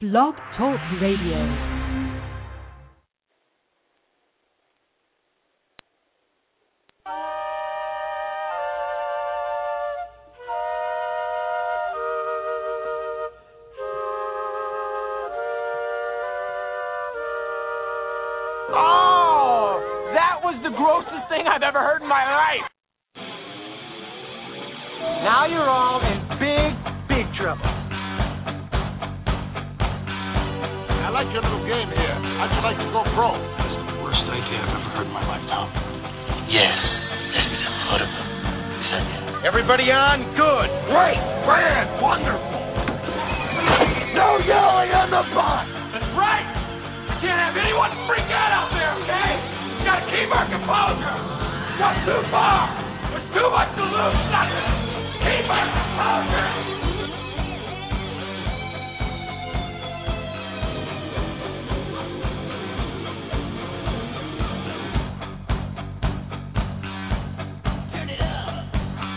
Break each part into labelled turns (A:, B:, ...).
A: Blog Talk Radio.
B: Grossest thing I've ever heard in my life. Now you're all in big trouble.
C: I like your little game here. How'd you like to go pro?
D: That's the worst idea I've ever heard in my life, Tom. Yes, maybe the foot of them.
B: Everybody on? Good. Great. Grand. Wonderful. No yelling on the bus. That's right. Can't have anyone freak out there, okay? Gotta keep our composure. Not too far. There's too much to lose. Nothing. Keep our composure. Turn it up.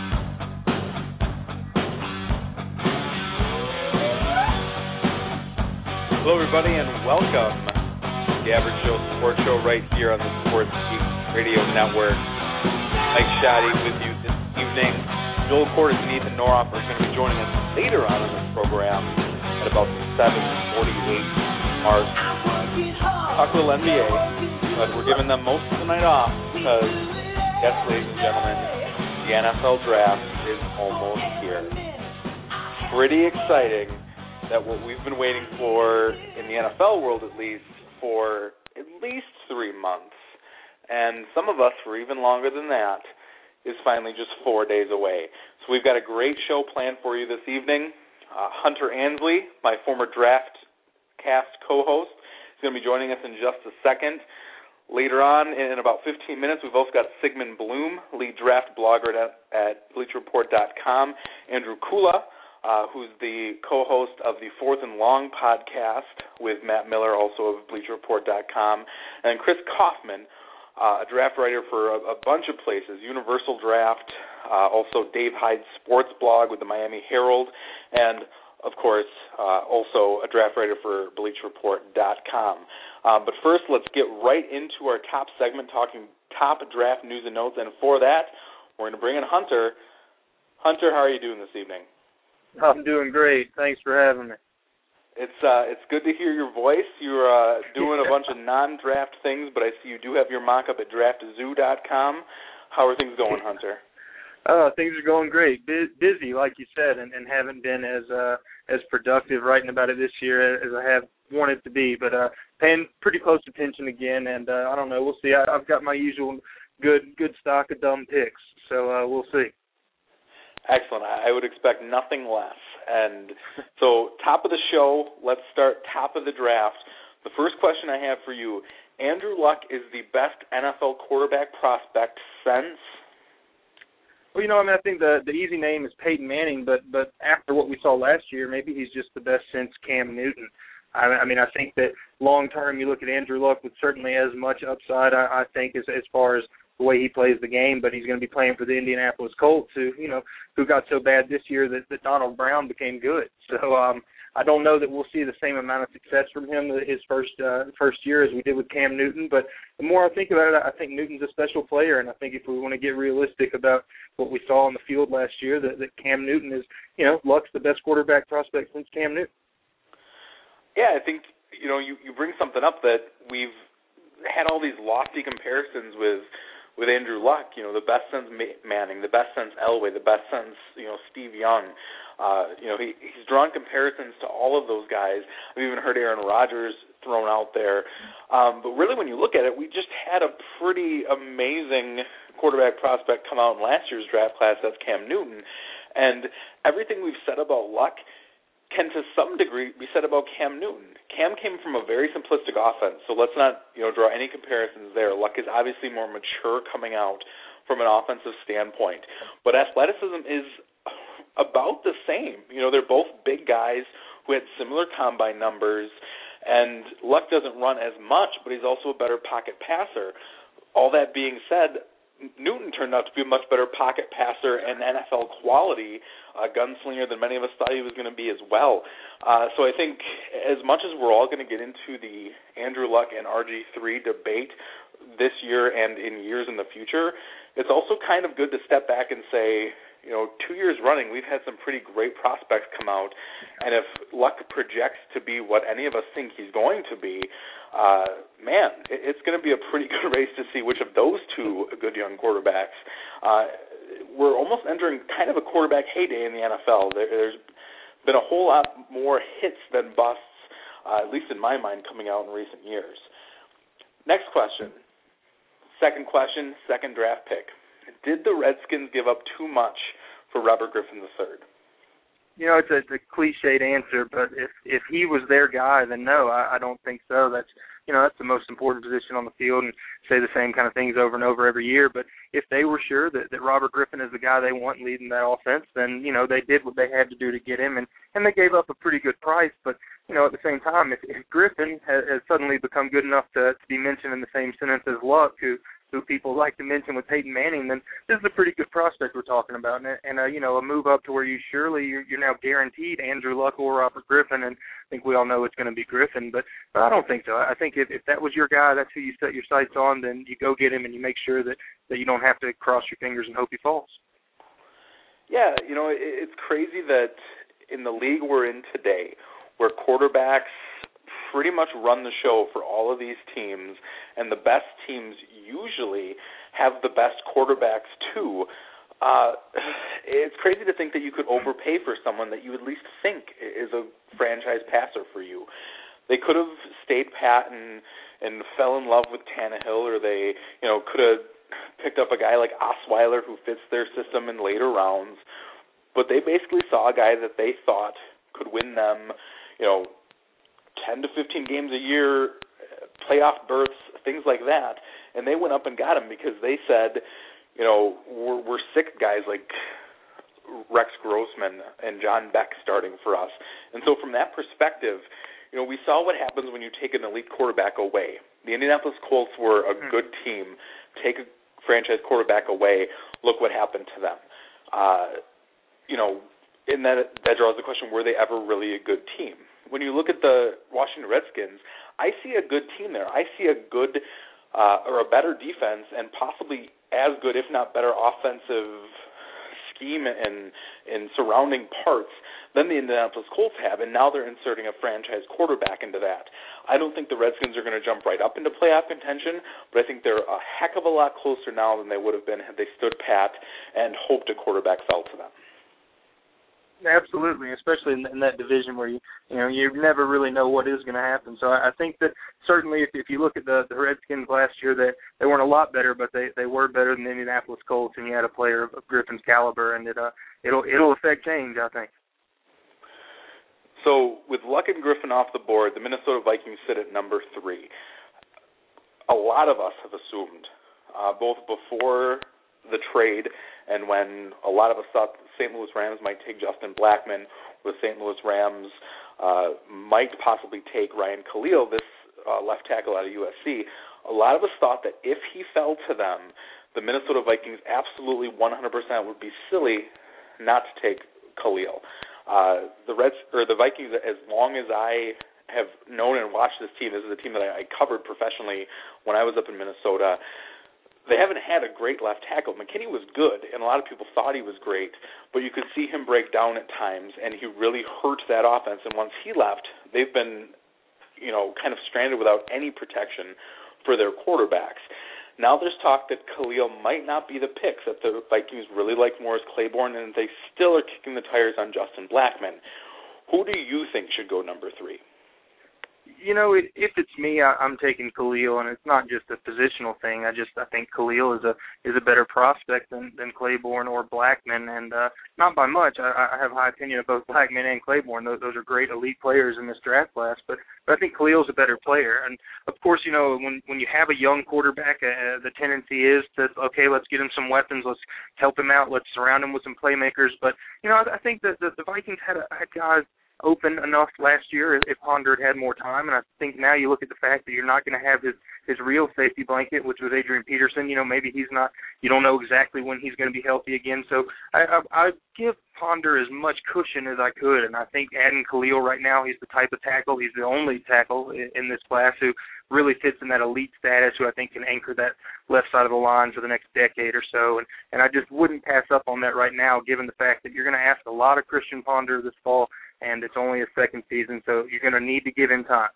E: Hello, everybody, and welcome. The Average Joe Sports Show right here on the Sports Geek Radio Network. Mike Shoddy with you this evening. Joel Cordes and Ethan Noroff are going to be joining us later on in this program at about 7:48 mark. Talk a little NBA, but we're giving them most of the night off because, yes, ladies and gentlemen, the NFL Draft is almost here. Pretty exciting that what we've been waiting for in the NFL world, at least, for at least 3 months, and some of us for even longer than that, is finally just 4 days away. So we've got a great show planned for you this evening. Hunter Ansley, my former DraftCast co-host, is going to be joining us in just a second. Later on, in about 15 minutes, we've also got Sigmund Bloom, lead draft blogger at BleacherReport.com, Andrew Kula, who's the co-host of the Fourth and Long podcast with Matt Miller, also of BleacherReport.com, and Chris Kaufman, a draft writer for a bunch of places, Universal Draft, also Dave Hyde's sports blog with the Miami Herald, and, of course, also a draft writer for BleacherReport.com. But first, let's get right into our top segment, talking top draft news and notes, and for that, we're going to bring in Hunter. Hunter, how are you doing this evening?
F: I'm doing great. Thanks for having me.
E: It's good to hear your voice. You're doing a bunch of non-draft things, but I see you do have your mock-up at draftzoo.com. How are things going, Hunter?
F: Things are going great. Busy, like you said, and haven't been as productive writing about it this year as I have wanted to be, but paying pretty close attention again, and I don't know. We'll see. I've got my usual good stock of dumb picks, so we'll see.
E: Excellent. I would expect nothing less. And so top of the show, let's start top of the draft. The first question I have for you, Andrew Luck is the best NFL quarterback prospect since?
F: Well, I think the easy name is Peyton Manning, but after what we saw last year, maybe he's just the best since Cam Newton. I think that long-term you look at Andrew Luck with certainly as much upside, I think, as far as the way he plays the game, but he's going to be playing for the Indianapolis Colts, who got so bad this year that Donald Brown became good. So I don't know that we'll see the same amount of success from him his first year as we did with Cam Newton. But the more I think about it, I think Newton's a special player, and I think if we want to get realistic about what we saw on the field last year, that Cam Newton is, Luck's the best quarterback prospect since Cam Newton.
E: Yeah, I think, you bring something up that we've had all these lofty comparisons with Andrew Luck, the best since Manning, the best since Elway, the best since, Steve Young. He's drawn comparisons to all of those guys. I've even heard Aaron Rodgers thrown out there. But really, when you look at it, we just had a pretty amazing quarterback prospect come out in last year's draft class. That's Cam Newton. And everything we've said about Luck can to some degree be said about Cam Newton. Cam came from a very simplistic offense, so let's not draw any comparisons there. Luck is obviously more mature coming out from an offensive standpoint, but athleticism is about the same. They're both big guys who had similar combine numbers, and Luck doesn't run as much, but he's also a better pocket passer. All that being said, Newton turned out to be a much better pocket passer and NFL quality gunslinger than many of us thought he was going to be as well. So I think as much as we're all going to get into the Andrew Luck and RG3 debate this year and in years in the future, it's also kind of good to step back and say, 2 years running, we've had some pretty great prospects come out, and if Luck projects to be what any of us think he's going to be, it's going to be a pretty good race to see which of those two good young quarterbacks. We're almost entering kind of a quarterback heyday in the NFL. There's been a whole lot more hits than busts, at least in my mind, coming out in recent years. Next question. Second question, second draft pick. Did the Redskins give up too much for Robert Griffin III?
F: It's a cliched answer, but if he was their guy, then no, I don't think so. That's the most important position on the field, and say the same kind of things over and over every year. But if they were sure that Robert Griffin is the guy they want leading that offense, then they did what they had to do to get him, and they gave up a pretty good price. But at the same time, if Griffin has suddenly become good enough to be mentioned in the same sentence as Luck, who people like to mention with Peyton Manning, then this is a pretty good prospect we're talking about, and a move up to where you're now guaranteed Andrew Luck or Robert Griffin, and I think we all know it's going to be Griffin, but I don't think so. I think if that was your guy, that's who you set your sights on, then you go get him and you make sure that you don't have to cross your fingers and hope he falls.
E: Yeah, it's crazy that in the league we're in today, where quarterbacks pretty much run the show for all of these teams, and the best teams usually have the best quarterbacks too. It's crazy to think that you could overpay for someone that you at least think is a franchise passer for you. They could have stayed pat and fell in love with Tannehill, or they could have picked up a guy like Osweiler who fits their system in later rounds, but they basically saw a guy that they thought could win them 10 to 15 games a year, playoff berths, things like that, and they went up and got him because they said, we're sick of guys like Rex Grossman and John Beck starting for us. And so from that perspective, we saw what happens when you take an elite quarterback away. The Indianapolis Colts were a good team. Take a franchise quarterback away, look what happened to them. And that draws the question, were they ever really a good team? When you look at the Washington Redskins, I see a good team there. I see a good or a better defense and possibly as good, if not better, offensive scheme and surrounding parts than the Indianapolis Colts have, and now they're inserting a franchise quarterback into that. I don't think the Redskins are going to jump right up into playoff contention, but I think they're a heck of a lot closer now than they would have been had they stood pat and hoped a quarterback fell to them.
F: Absolutely, especially in that division where you never really know what is going to happen. So I think that certainly if you look at the Redskins last year, they weren't a lot better, but they were better than the Indianapolis Colts, and you had a player of Griffin's caliber, and it'll affect change, I think.
E: So with Luck and Griffin off the board, the Minnesota Vikings sit at number 3. A lot of us have assumed, both before the trade and when a lot of us thought the St. Louis Rams might take Justin Blackmon, or the St. Louis Rams might possibly take Ryan Khalil, this left tackle out of USC, a lot of us thought that if he fell to them, the Minnesota Vikings absolutely 100% would be silly not to take Khalil. The Vikings, as long as I have known and watched this team, this is a team that I covered professionally when I was up in Minnesota, they haven't had a great left tackle. McKinney was good, and a lot of people thought he was great, but you could see him break down at times, and he really hurt that offense. And once he left, they've been, kind of stranded without any protection for their quarterbacks. Now there's talk that Khalil might not be the pick, that the Vikings really like Morris Claiborne, and they still are kicking the tires on Justin Blackmon. Who do you think should go number 3?
F: If it's me, I'm taking Khalil, and it's not just a positional thing. I think Khalil is a better prospect than Claiborne or Blackmon, and not by much. I have a high opinion of both Blackmon and Claiborne. Those are great elite players in this draft class, but I think Khalil's a better player. And of course, when you have a young quarterback, the tendency is to let's get him some weapons, let's help him out, let's surround him with some playmakers. But I think that the Vikings had guys open enough last year if Ponder had more time. And I think now you look at the fact that you're not going to have his real safety blanket, which was Adrian Peterson. Maybe he's not, you don't know exactly when he's going to be healthy again. So I give Ponder as much cushion as I could. And I think adding Khalil right now, he's the type of tackle, he's the only tackle in this class who really fits in that elite status, who I think can anchor that left side of the line for the next decade or so. And I just wouldn't pass up on that right now, given the fact that you're going to ask a lot of Christian Ponder this fall, and it's only his second season, so you're going to need to give him time.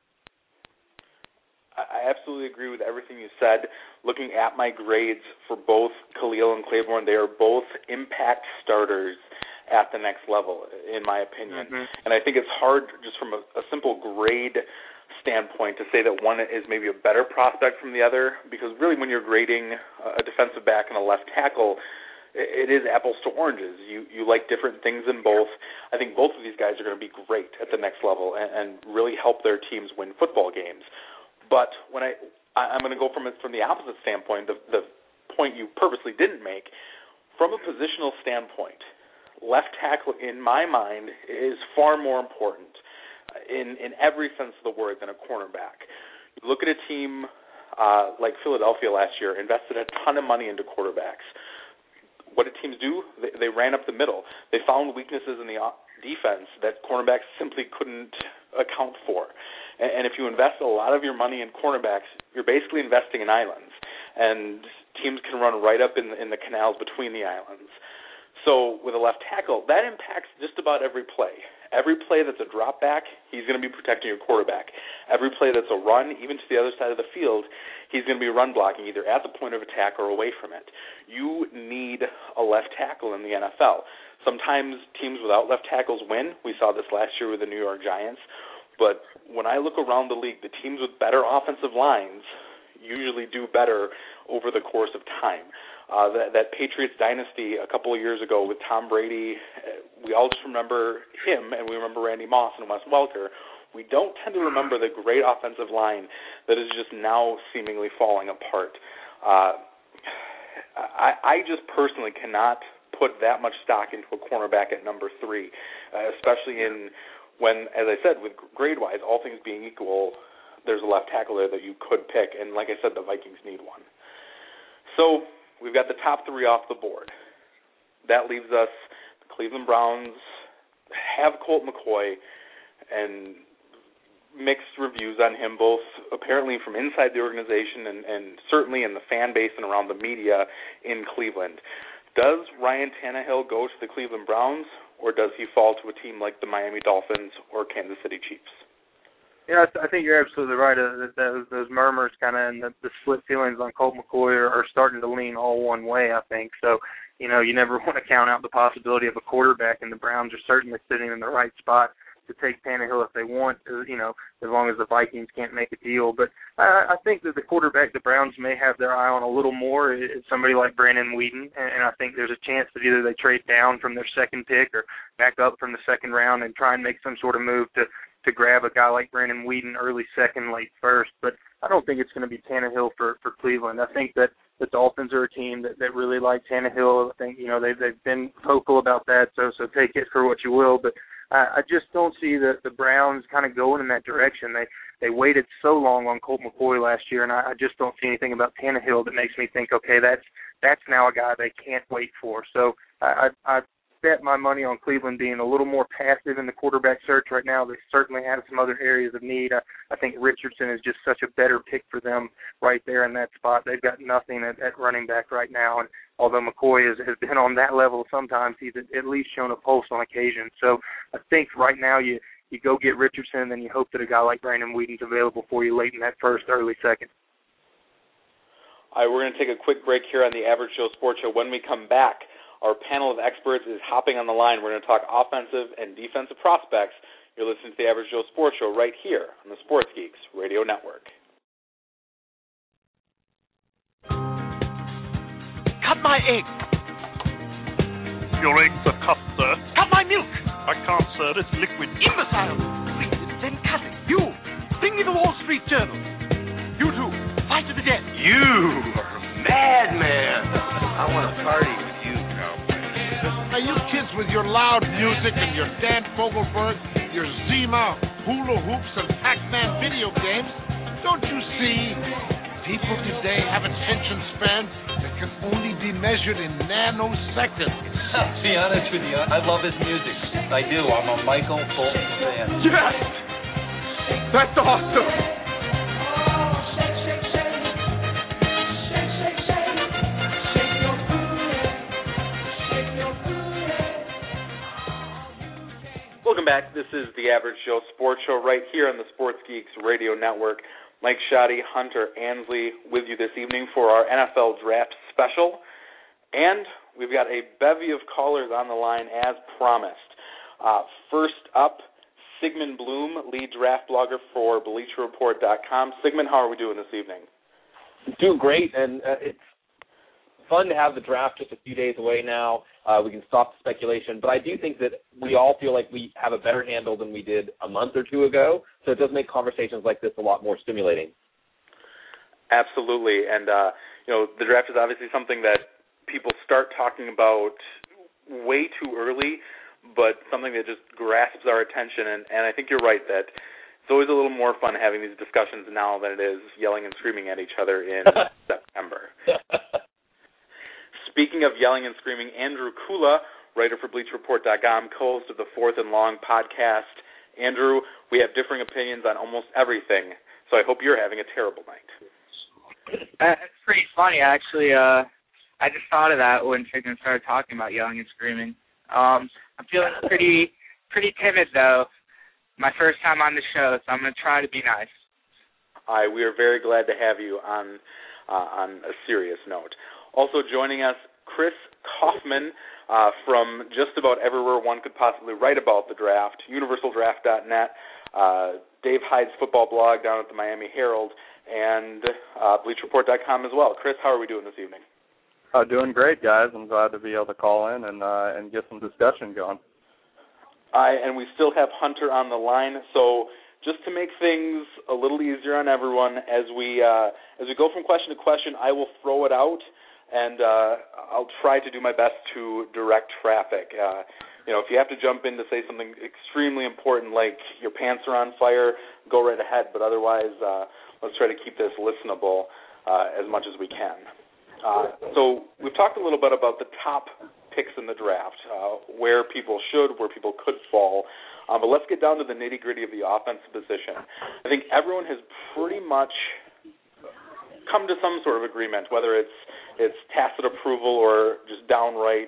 E: I absolutely agree with everything you said. Looking at my grades for both Khalil and Claiborne, they are both impact starters at the next level, in my opinion. Mm-hmm. And I think it's hard just from a simple grade standpoint to say that one is maybe a better prospect from the other, because really when you're grading a defensive back and a left tackle, it is apples to oranges. You like different things in both. I think both of these guys are going to be great at the next level and really help their teams win football games. But when I'm going to go from the opposite standpoint, the point you purposely didn't make, from a positional standpoint, left tackle in my mind is far more important in every sense of the word than a cornerback. You look at a team like Philadelphia last year, invested a ton of money into quarterbacks. What did teams do? They ran up the middle. They found weaknesses in the defense that cornerbacks simply couldn't account for. And if you invest a lot of your money in cornerbacks, you're basically investing in islands. And teams can run right up in the canals between the islands. So with a left tackle, that impacts just about every play. Every play that's a drop back, he's going to be protecting your quarterback. Every play that's a run, even to the other side of the field, he's going to be run blocking either at the point of attack or away from it. You need a left tackle in the NFL. Sometimes teams without left tackles win. We saw this last year with the New York Giants. But when I look around the league, the teams with better offensive lines usually do better over the course of time. That Patriots dynasty a couple of years ago with Tom Brady, we all just remember him, and we remember Randy Moss and Wes Welker. We don't tend to remember the great offensive line that is just now seemingly falling apart. I just personally cannot put that much stock into a cornerback at number 3, especially when, as I said, with grade-wise, all things being equal, there's a left tackle there that you could pick, and like I said, the Vikings need one. So we've got the top 3 off the board. That leaves us the Cleveland Browns have Colt McCoy, and mixed reviews on him, both apparently from inside the organization and certainly in the fan base and around the media in Cleveland. Does Ryan Tannehill go to the Cleveland Browns, or does he fall to a team like the Miami Dolphins or Kansas City Chiefs?
F: Yeah, I think you're absolutely right. Those murmurs kind of and the split feelings on Colt McCoy are starting to lean all one way, I think. So, you never want to count out the possibility of a quarterback, and the Browns are certainly sitting in the right spot to take Tannehill if they want, as long as the Vikings can't make a deal. But I think that the quarterback the Browns may have their eye on a little more is somebody like Brandon Weeden, and I think there's a chance that either they trade down from their second pick or back up from the second round and try and make some sort of move to grab a guy like Brandon Weeden early second, late first. But I don't think it's going to be Tannehill for Cleveland. I think that the Dolphins are a team that really like Tannehill. I think, they've been vocal about that, so take it for what you will. But I just don't see the Browns kind of going in that direction. They waited so long on Colt McCoy last year, and I just don't see anything about Tannehill that makes me think, okay, that's now a guy they can't wait for. So I bet my money on Cleveland being a little more passive in the quarterback search right now. They certainly have some other areas of need. I think Richardson is just such a better pick for them right there in that spot. They've got nothing at running back right now, and although McCoy has been on that level sometimes, he's at least shown a pulse on occasion. So I think right now you go get Richardson, and you hope that a guy like Brandon Weeden's available for you late in that first, early second.
E: All right, we're going to take a quick break here on the Average Joe Sports Show. When we come back, our panel of experts is hopping on the line. We're going to talk offensive and defensive prospects. You're listening to the Average Joe Sports Show right here on the Sports Geeks Radio Network.
C: Cut my egg.
A: Your eggs are cut, sir.
C: Cut my milk.
A: I can't, sir. It's liquid.
C: Imbecile. Please, then cut it. You, bring me the Wall Street Journal. You two, fight to the death.
B: You are a madman. I want to party with you, cowboy.
C: Now, you kids with your loud music and your Dan Fogelberg,
G: with your Zima, hula hoops, and Pac-Man video games, don't you see? People today have attention spans that can only be measured in nanoseconds.
H: To be honest with you, I love his music. I do. I'm a Michael Bolton fan.
B: Yes! That's awesome!
E: Welcome back. This is The Average Joe Sports Show right here on the Sports Geeks Radio Network. Mike Shoddy, Hunter Ansley with you this evening for our NFL Draft Special. And we've got a bevy of callers on the line as promised. First up, Sigmund Bloom, lead draft blogger for BleacherReport.com. Sigmund, how are we doing this evening?
I: Doing great, and it's fun to have the draft just a few days away now. We can stop the speculation, but I do think that we all feel like we have a better handle than we did a month or two ago, so it does make conversations like this a lot more stimulating.
E: Absolutely, and the draft is obviously something that people start talking about way too early, but something that just grasps our attention, and I think you're right that it's always a little more fun having these discussions now than it is yelling and screaming at each other in September. Speaking of yelling and screaming, Andrew Kula, writer for BleacherReport.com, co-host of the Fourth and Long podcast. Andrew, we have differing opinions on almost everything, so I hope you're having a terrible night.
J: It's pretty funny, actually. I just thought of that when Sigmund started talking about yelling and screaming. I'm feeling pretty timid, though. My first time on the show, so I'm going to try to be nice.
E: We are very glad to have you on a serious note. Also joining us, Chris Kaufman from just about everywhere one could possibly write about the draft, universaldraft.net, Dave Hyde's football blog down at the Miami Herald, and BleacherReport.com as well. Chris, how are we doing this evening?
K: Doing great, guys. I'm glad to be able to call in and get some discussion going.
E: And we still have Hunter on the line, so just to make things a little easier on everyone, as we go from question to question, I will throw it out, and I'll try to do my best to direct traffic. If you have to jump in to say something extremely important like your pants are on fire, go right ahead, but otherwise let's try to keep this listenable as much as we can. So we've talked a little bit about the top picks in the draft, where people should, where people could fall. But let's get down to the nitty-gritty of the offensive position. I think everyone has pretty much come to some sort of agreement, whether it's tacit approval or just downright,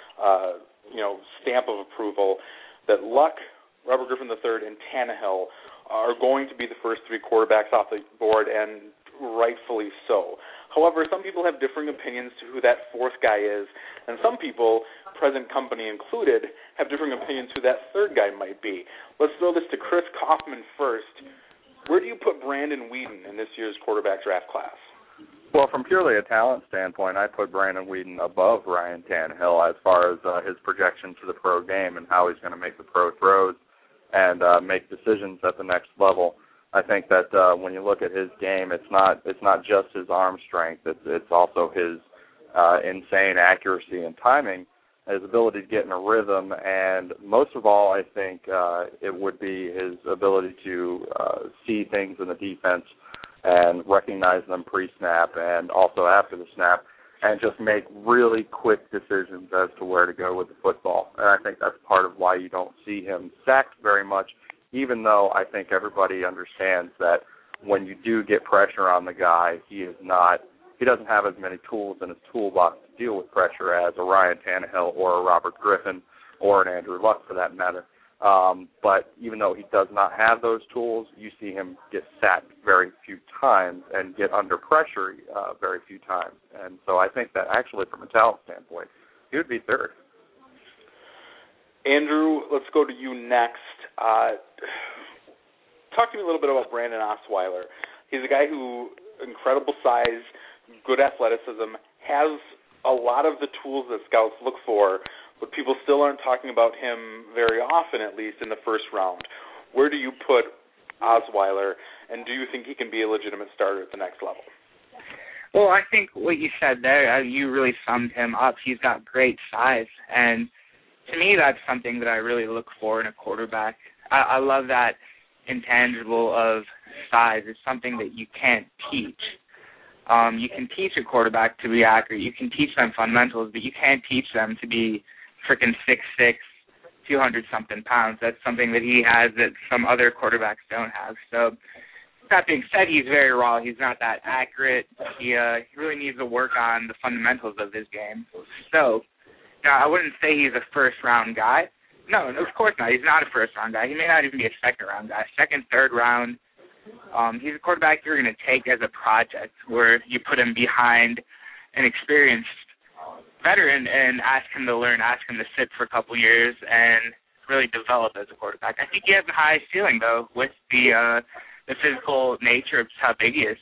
E: stamp of approval, that Luck, Robert Griffin III, and Tannehill are going to be the first three quarterbacks off the board, and rightfully so. However, some people have differing opinions to who that fourth guy is, and some people, present company included, have differing opinions who that third guy might be. Let's throw this to Chris Kaufman first. Where do you put Brandon Weeden in this year's quarterback draft class?
K: Well, from purely a talent standpoint, I put Brandon Weeden above Ryan Tannehill as far as his projection to the pro game and how he's going to make the pro throws and make decisions at the next level. I think that when you look at his game, it's not just his arm strength. It's also his insane accuracy and timing, his ability to get in a rhythm, and most of all, I think it would be his ability to see things in the defense and recognize them pre-snap and also after the snap, and just make really quick decisions as to where to go with the football. And I think that's part of why you don't see him sacked very much, even though I think everybody understands that when you do get pressure on the guy, he doesn't have as many tools in his toolbox to deal with pressure as a Ryan Tannehill or a Robert Griffin or an Andrew Luck for that matter. But even though he does not have those tools, you see him get sacked very few times and get under pressure very few times. And so I think that actually from a talent standpoint, he would be third.
E: Andrew, let's go to you next. Talk to me a little bit about Brandon Osweiler. He's a guy who, incredible size, good athleticism, has a lot of the tools that scouts look for, but people still aren't talking about him very often, at least in the first round. Where do you put Osweiler, and do you think he can be a legitimate starter at the next level?
J: Well, I think what you said there, you really summed him up. He's got great size, and to me that's something that I really look for in a quarterback. I love that intangible of size. It's something that you can't teach. You can teach a quarterback to be accurate. You can teach them fundamentals, but you can't teach them to be freaking 6'6", 200-something pounds. That's something that he has that some other quarterbacks don't have. So that being said, he's very raw. He's not that accurate. He really needs to work on the fundamentals of his game. So now, I wouldn't say he's a first-round guy. No, of course not. He's not a first-round guy. He may not even be a second-round guy. Second, third round. He's a quarterback you're going to take as a project where you put him behind an experienced veteran and ask him to learn, ask him to sit for a couple years and really develop as a quarterback. I think he has the highest ceiling, though, with the physical nature of how big he is.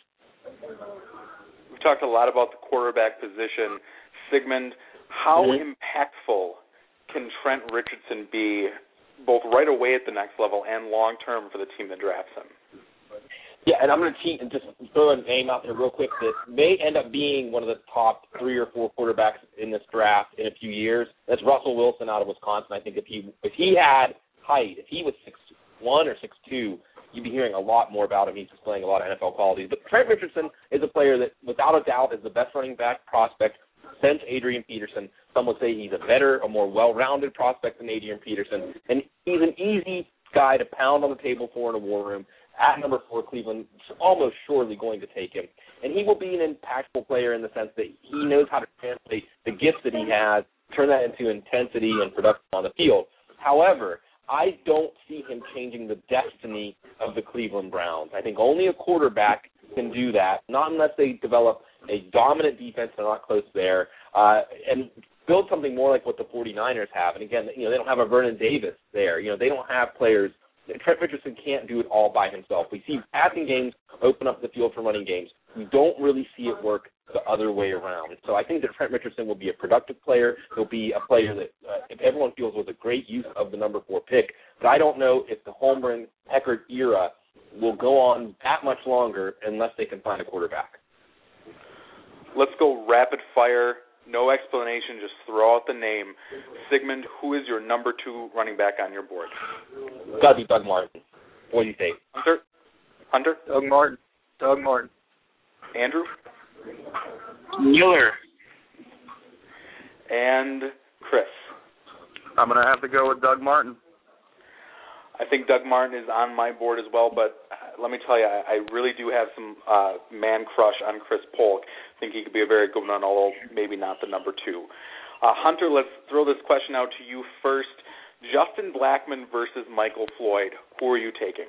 E: We've talked a lot about the quarterback position. Sigmund, how impactful can Trent Richardson be both right away at the next level and long-term for the team that drafts him?
I: Yeah, and I'm going to cheat and just throw a name out there real quick that may end up being one of the top 3 or 4 quarterbacks in this draft in a few years. That's Russell Wilson out of Wisconsin. I think if he had height, if he was 6'1" or 6'2", you'd be hearing a lot more about him. He's displaying a lot of NFL qualities. But Trent Richardson is a player that, without a doubt, is the best running back prospect since Adrian Peterson. Some would say he's a better, a more well-rounded prospect than Adrian Peterson. And he's an easy guy to pound on the table for in a war room. At number 4, Cleveland is almost surely going to take him. And he will be an impactful player in the sense that he knows how to translate the gifts that he has, turn that into intensity and production on the field. However, I don't see him changing the destiny of the Cleveland Browns. I think only a quarterback can do that, not unless they develop a dominant defense, they're not close there, and build something more like what the 49ers have. And again, they don't have a Vernon Davis there. They don't have players. Trent Richardson can't do it all by himself. We see passing games open up the field for running games. We don't really see it work the other way around. So I think that Trent Richardson will be a productive player. He'll be a player that, if everyone feels, was a great use of the number 4 pick. But I don't know if the Holmgren-Eckert era will go on that much longer unless they can find a quarterback.
E: Let's go rapid fire. No explanation, just throw out the name. Sigmund, who is your number 2 running back on your board?
I: It's got to be Doug Martin. What do you think?
E: Hunter?
F: Doug Martin.
E: Andrew?
J: Mueller.
E: And Chris?
K: I'm going to have to go with Doug Martin.
E: I think Doug Martin is on my board as well, but let me tell you, I really do have some man crush on Chris Polk. I think he could be a very good one, although maybe not the number 2. Hunter, let's throw this question out to you first. Justin Blackmon versus Michael Floyd. Who are you taking?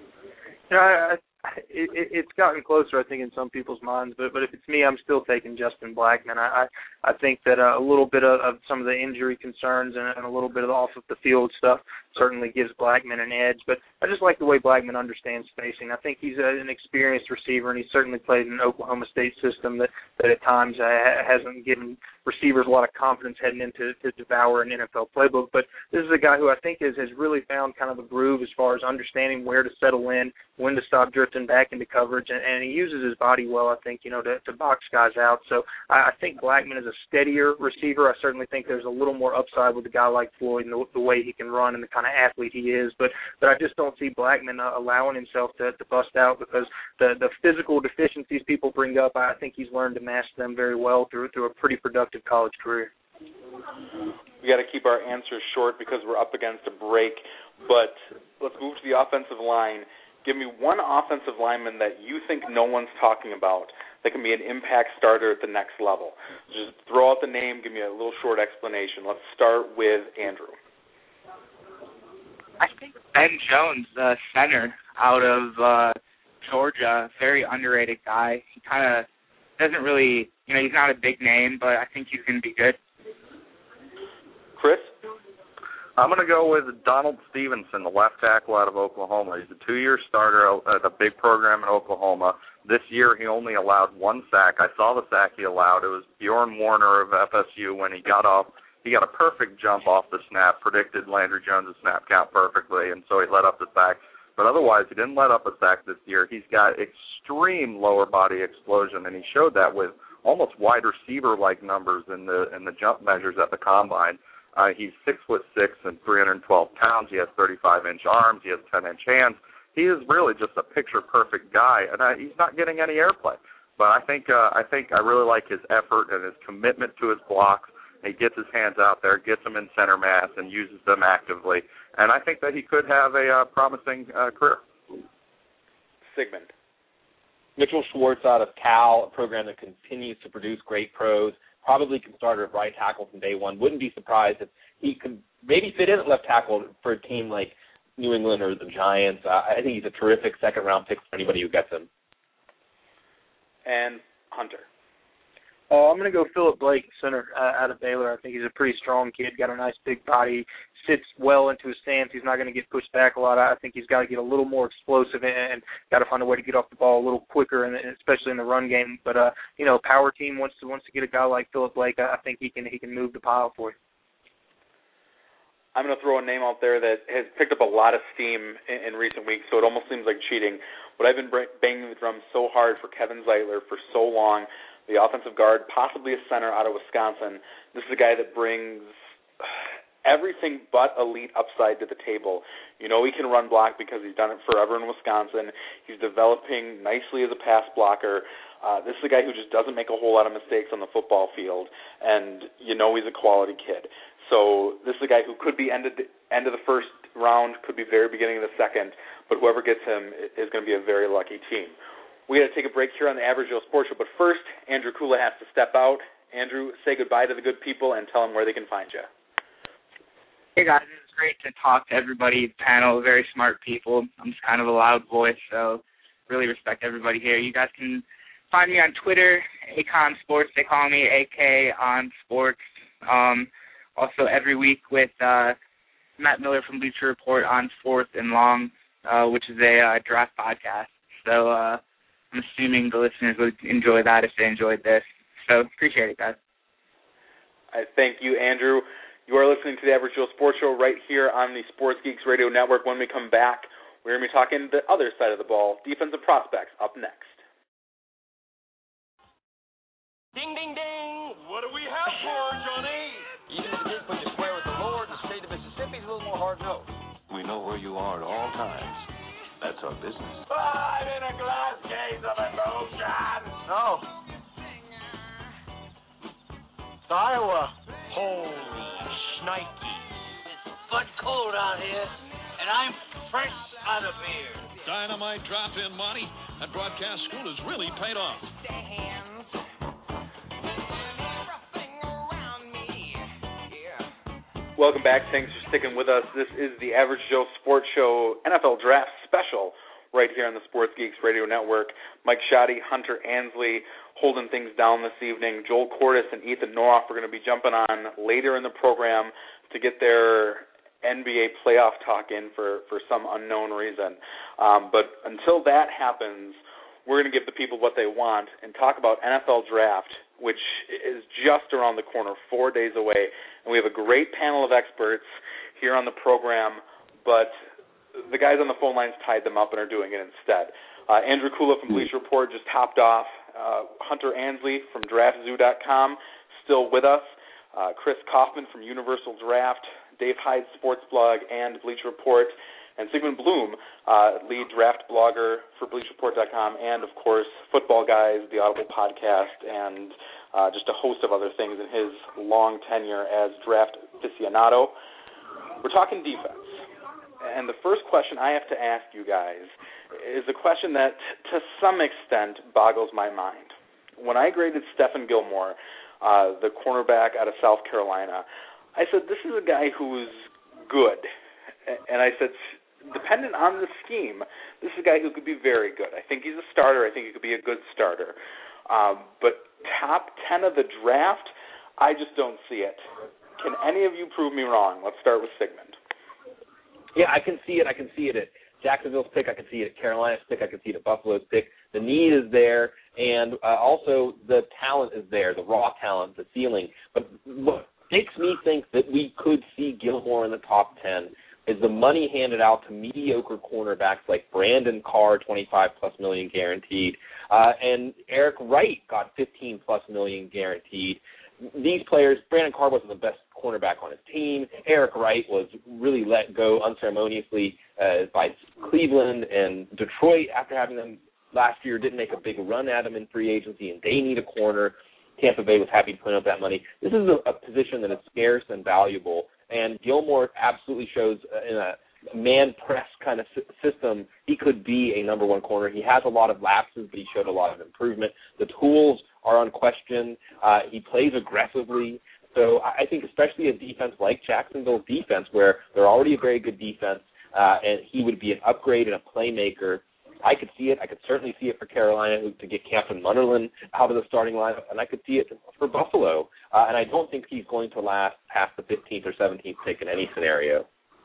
F: It's gotten closer, I think, in some people's minds. But if it's me, I'm still taking Justin Blackmon. I think that a little bit of some of the injury concerns and a little bit of the off of the field stuff certainly gives Blackmon an edge. But I just like the way Blackmon understands spacing. I think he's an experienced receiver, and he's certainly played in an Oklahoma State system that at times hasn't given receivers a lot of confidence heading into to devour an NFL playbook. But this is a guy who I think has really found kind of a groove as far as understanding where to settle in, when to stop drifting back into coverage, and he uses his body well, I think, to box guys out. So I think Blackmon is a steadier receiver. I certainly think there's a little more upside with a guy like Floyd and the way he can run and the kind of athlete he is. But I just don't see Blackmon allowing himself to bust out because the physical deficiencies people bring up, I think he's learned to master them very well through a pretty productive college career.
E: We got to keep our answers short because we're up against a break, but let's move to the offensive line. Give me one offensive lineman that you think no one's talking about that can be an impact starter at the next level. Just throw out the name, give me a little short explanation. Let's start with Andrew.
J: I think Ben Jones, the center out of Georgia, very underrated guy. He kind of doesn't really, he's not a big name, but I think he's going to be good.
E: Chris?
K: I'm going to go with Donald Stevenson, the left tackle out of Oklahoma. He's a 2-year starter at a big program in Oklahoma. This year he only allowed 1 sack. I saw the sack he allowed. It was Bjorn Warner of FSU when he got off. He got a perfect jump off the snap, predicted Landry Jones' snap count perfectly, and so he let up the sack. But otherwise, he didn't let up a sack this year. He's got extreme lower body explosion, and he showed that with almost wide receiver-like numbers in the jump measures at the combine. He's 6'6" and 312 pounds. He has 35-inch arms. He has 10-inch hands. He is really just a picture-perfect guy, and he's not getting any airplay. But I think I really like his effort and his commitment to his blocks. He gets his hands out there, gets them in center mass, and uses them actively. And I think that he could have a promising career.
E: Sigmund.
I: Mitchell Schwartz out of Cal, a program that continues to produce great pros, probably can start at right tackle from day one. Wouldn't be surprised if he could maybe fit in at left tackle for a team like New England or the Giants. I think he's a terrific second-round pick for anybody who gets him.
E: And Hunter.
F: I'm going to go Philip Blake, center out of Baylor. I think he's a pretty strong kid, got a nice big body, sits well into his stance. He's not going to get pushed back a lot. I think he's got to get a little more explosive and got to find a way to get off the ball a little quicker, and especially in the run game. But power team wants to get a guy like Philip Blake. I think he can move the pile for you.
E: I'm going to throw a name out there that has picked up a lot of steam in recent weeks, so it almost seems like cheating. But I've been banging the drum so hard for Kevin Zeitler for so long, the offensive guard, possibly a center out of Wisconsin. This is a guy that brings everything but elite upside to the table. You know he can run block because he's done it forever in Wisconsin. He's developing nicely as a pass blocker. This is a guy who just doesn't make a whole lot of mistakes on the football field, and you know he's a quality kid. So this is a guy who could be end of the first round, could be very beginning of the second, but whoever gets him is going to be a very lucky team. We got to take a break here on the Average Joe Sports Show, but first, Andrew Kula has to step out. Andrew, say goodbye to the good people and tell them where they can find you.
J: Hey, guys, it was great to talk to everybody, panel, very smart people. I'm just kind of a loud voice, so really respect everybody here. You guys can find me on Twitter, Akon Sports. They call me AK on Sports. Also every week with Matt Miller from Bleacher Report on 4th and Long, which is a draft podcast. So I'm assuming the listeners would enjoy that if they enjoyed this. So appreciate it, guys.
E: I thank you, Andrew. You are listening to the Average Joe Sports Show right here on the Sports Geeks Radio Network. When we come back, we're going to be talking the other side of the ball, defensive prospects, up next.
B: Ding, ding, ding. What do we have for Johnny? Even if you did put your swear with the Lord, the state of Mississippi is a little more hard-nosed.
L: We know where you are at all times. That's our business.
B: I'm in a glass case of emotion. No. It's Iowa. Holy shnikey.
M: It's butt cold out here, and I'm fresh out of beer.
N: Dynamite drop-in money at broadcast school has really paid off.
E: Welcome back. Thanks for sticking with us. This is the Average Joe Sports Show NFL Draft Special right here on the Sports Geeks Radio Network. Mike Shoddy, Hunter Ansley holding things down this evening. Joel Cordes and Ethan Noroff are going to be jumping on later in the program to get their NBA playoff talk in for some unknown reason. But until that happens, we're going to give the people what they want and talk about NFL Draft, which is just around the corner, 4 days away. And we have a great panel of experts here on the program, but the guys on the phone lines tied them up and are doing it instead. Andrew Kula from Bleacher Report just topped off. Hunter Ansley from DraftZoo.com still with us. Chris Kaufman from Universal Draft, Dave Hyde Sports Blog and Bleacher Report, and Sigmund Bloom, lead draft blogger for BleacherReport.com, and, of course, Football Guys, the Audible podcast, and just a host of other things in his long tenure as draft aficionado. We're talking defense. And the first question I have to ask you guys is a question that, to some extent, boggles my mind. When I graded Stephen Gilmore, the cornerback out of South Carolina, I said, this is a guy who's good. And I said, dependent on the scheme, this is a guy who could be very good. I think he's a starter. I think he could be a good starter. But top 10 of the draft, I just don't see it. Can any of you prove me wrong? Let's start with Sigmund.
I: Yeah, I can see it. I can see it at Jacksonville's pick. I can see it at Carolina's pick. I can see it at Buffalo's pick. The need is there, and also the talent is there, the raw talent, the ceiling. But what makes me think that we could see Gilmore in the top 10 is the money handed out to mediocre cornerbacks like Brandon Carr, $25+ million guaranteed, and Eric Wright got $15+ million guaranteed. These players, Brandon Carr wasn't the best cornerback on his team. Eric Wright was really let go unceremoniously by Cleveland, and Detroit, after having them last year, didn't make a big run at him in free agency, and they need a corner. Tampa Bay was happy to put up that money. This is a position that is scarce and valuable, and Gilmore absolutely shows in a man press kind of system he could be a number one corner. He has a lot of lapses, but he showed a lot of improvement. The tools are unquestioned. He plays aggressively. So I think especially a defense like Jacksonville's defense, where they're already a very good defense, and he would be an upgrade and a playmaker. I could see it. I could certainly see it for Carolina to get Captain Munnerlyn out of the starting lineup, and I could see it for Buffalo. And I don't think he's going to last past the 15th or 17th pick in any scenario.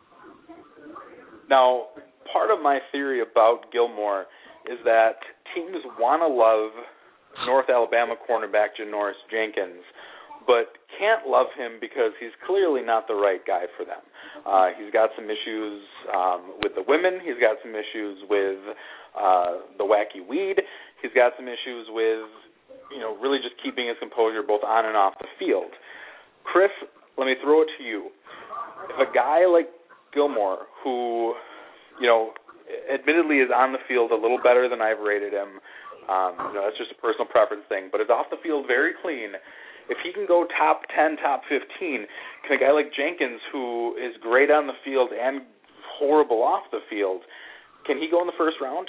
E: Now, part of my theory about Gilmore is that teams want to love North Alabama cornerback Janoris Jenkins, but can't love him because he's clearly not the right guy for them. He's got some issues with the women. He's got some issues with the wacky weed. He's got some issues with, really just keeping his composure both on and off the field. Chris, let me throw it to you. If a guy like Gilmore, who, admittedly is on the field a little better than I've rated him, that's just a personal preference thing, but is off the field very clean, if he can go top 10, top 15, can a guy like Jenkins, who is great on the field and horrible off the field, can he go in the first round?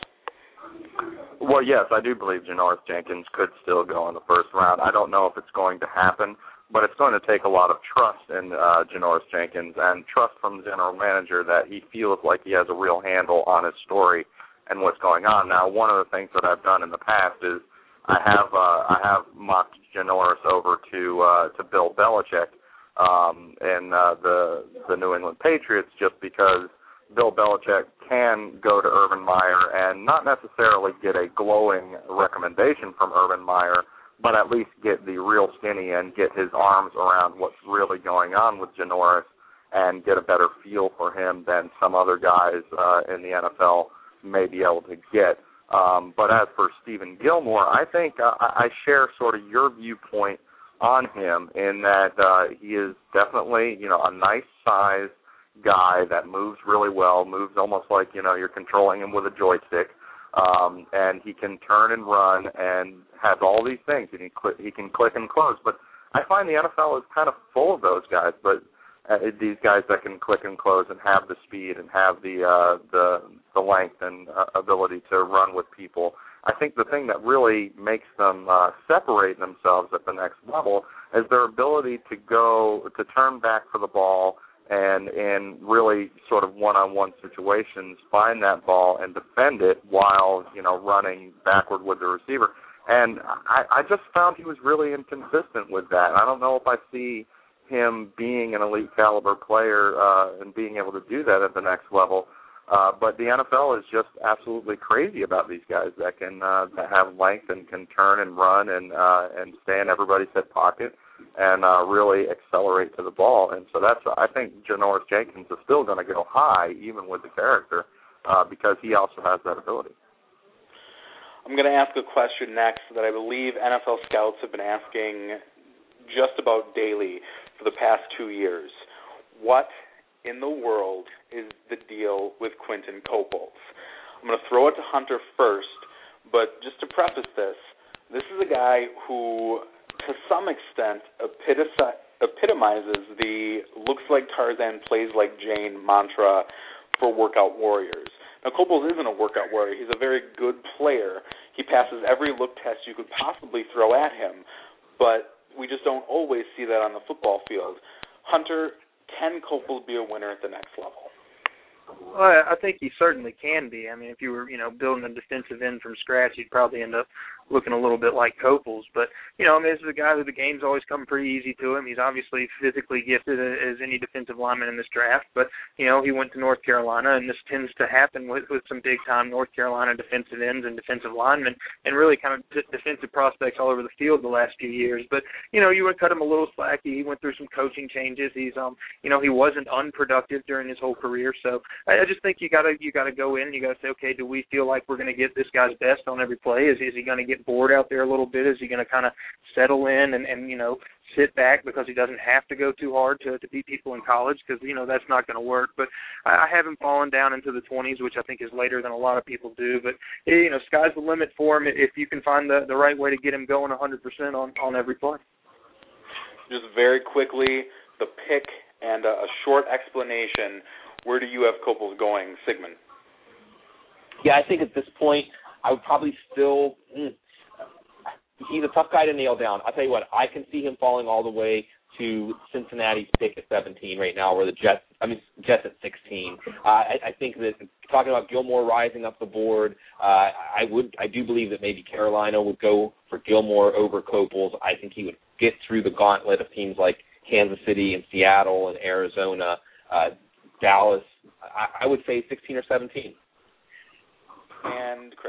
K: Well, yes, I do believe Janoris Jenkins could still go in the first round. I don't know if it's going to happen, but it's going to take a lot of trust in Janoris Jenkins and trust from the general manager that he feels like he has a real handle on his story and what's going on. Now, one of the things that I've done in the past is I have mocked Janoris over to Bill Belichick and the New England Patriots, just because Bill Belichick can go to Urban Meyer and not necessarily get a glowing recommendation from Urban Meyer, but at least get the real skinny and get his arms around what's really going on with Janoris and get a better feel for him than some other guys in the NFL may be able to get. But as for Stephen Gilmore, I think I share sort of your viewpoint on him in that he is definitely, a nice size guy that moves really well, moves almost like, you're controlling him with a joystick, and he can turn and run and has all these things, and he can click and close. But I find the NFL is kind of full of those guys, but these guys that can click and close and have the speed and have the length and ability to run with people. I think the thing that really makes them separate themselves at the next level is their ability to turn back for the ball and in really sort of one-on-one situations find that ball and defend it while, running backward with the receiver. And I just found he was really inconsistent with that. I don't know if I see him being an elite caliber player and being able to do that at the next level. But the NFL is just absolutely crazy about these guys that can that have length and can turn and run and stay in everybody's hip pocket and really accelerate to the ball. And so I think Janoris Jenkins is still going to go high even with the character because he also has that ability.
E: I'm going to ask a question next that I believe NFL scouts have been asking just about daily for the past 2 years. What in the world is the deal with Quinton Coples? I'm going to throw it to Hunter first, but just to preface this is a guy who, to some extent, epitomizes the looks like Tarzan, plays like Jane mantra for workout warriors. Now, Coples isn't a workout warrior. He's a very good player. He passes every look test you could possibly throw at him, but we just don't always see that on the football field. Hunter, can Coples be a winner at the next level?
F: Well, I think he certainly can be. I mean, if you were, building a defensive end from scratch, you'd probably end up looking a little bit like Coples. But, this is a guy who the game's always come pretty easy to him. He's obviously physically gifted as any defensive lineman in this draft. But, he went to North Carolina, and this tends to happen with some big-time North Carolina defensive ends and defensive linemen and really kind of defensive prospects all over the field the last few years. But, you would cut him a little slack. He went through some coaching changes. He's, he wasn't unproductive during his whole career. So I just think you gotta go in and you gotta say, okay, do we feel like we're gonna get this guy's best on every play? Is he gonna get bored out there a little bit? Is he gonna kind of settle in and sit back because he doesn't have to go too hard to beat people in college, because, that's not going to work. But I have him falling down into the 20s, which I think is later than a lot of people do. But, sky's the limit for him if you can find the right way to get him going 100% on every play.
E: Just very quickly, the pick and a short explanation. Where do you have Copels going, Sigmund?
I: Yeah, I think at this point I would probably still he's a tough guy to nail down. I'll tell you what, I can see him falling all the way to Cincinnati's pick at 17 right now, or the Jets at 16. I think that talking about Gilmore rising up the board, I do believe that maybe Carolina would go for Gilmore over Copels. I think he would get through the gauntlet of teams like Kansas City and Seattle and Arizona, Dallas. I would say 16 or 17.
E: And Chris?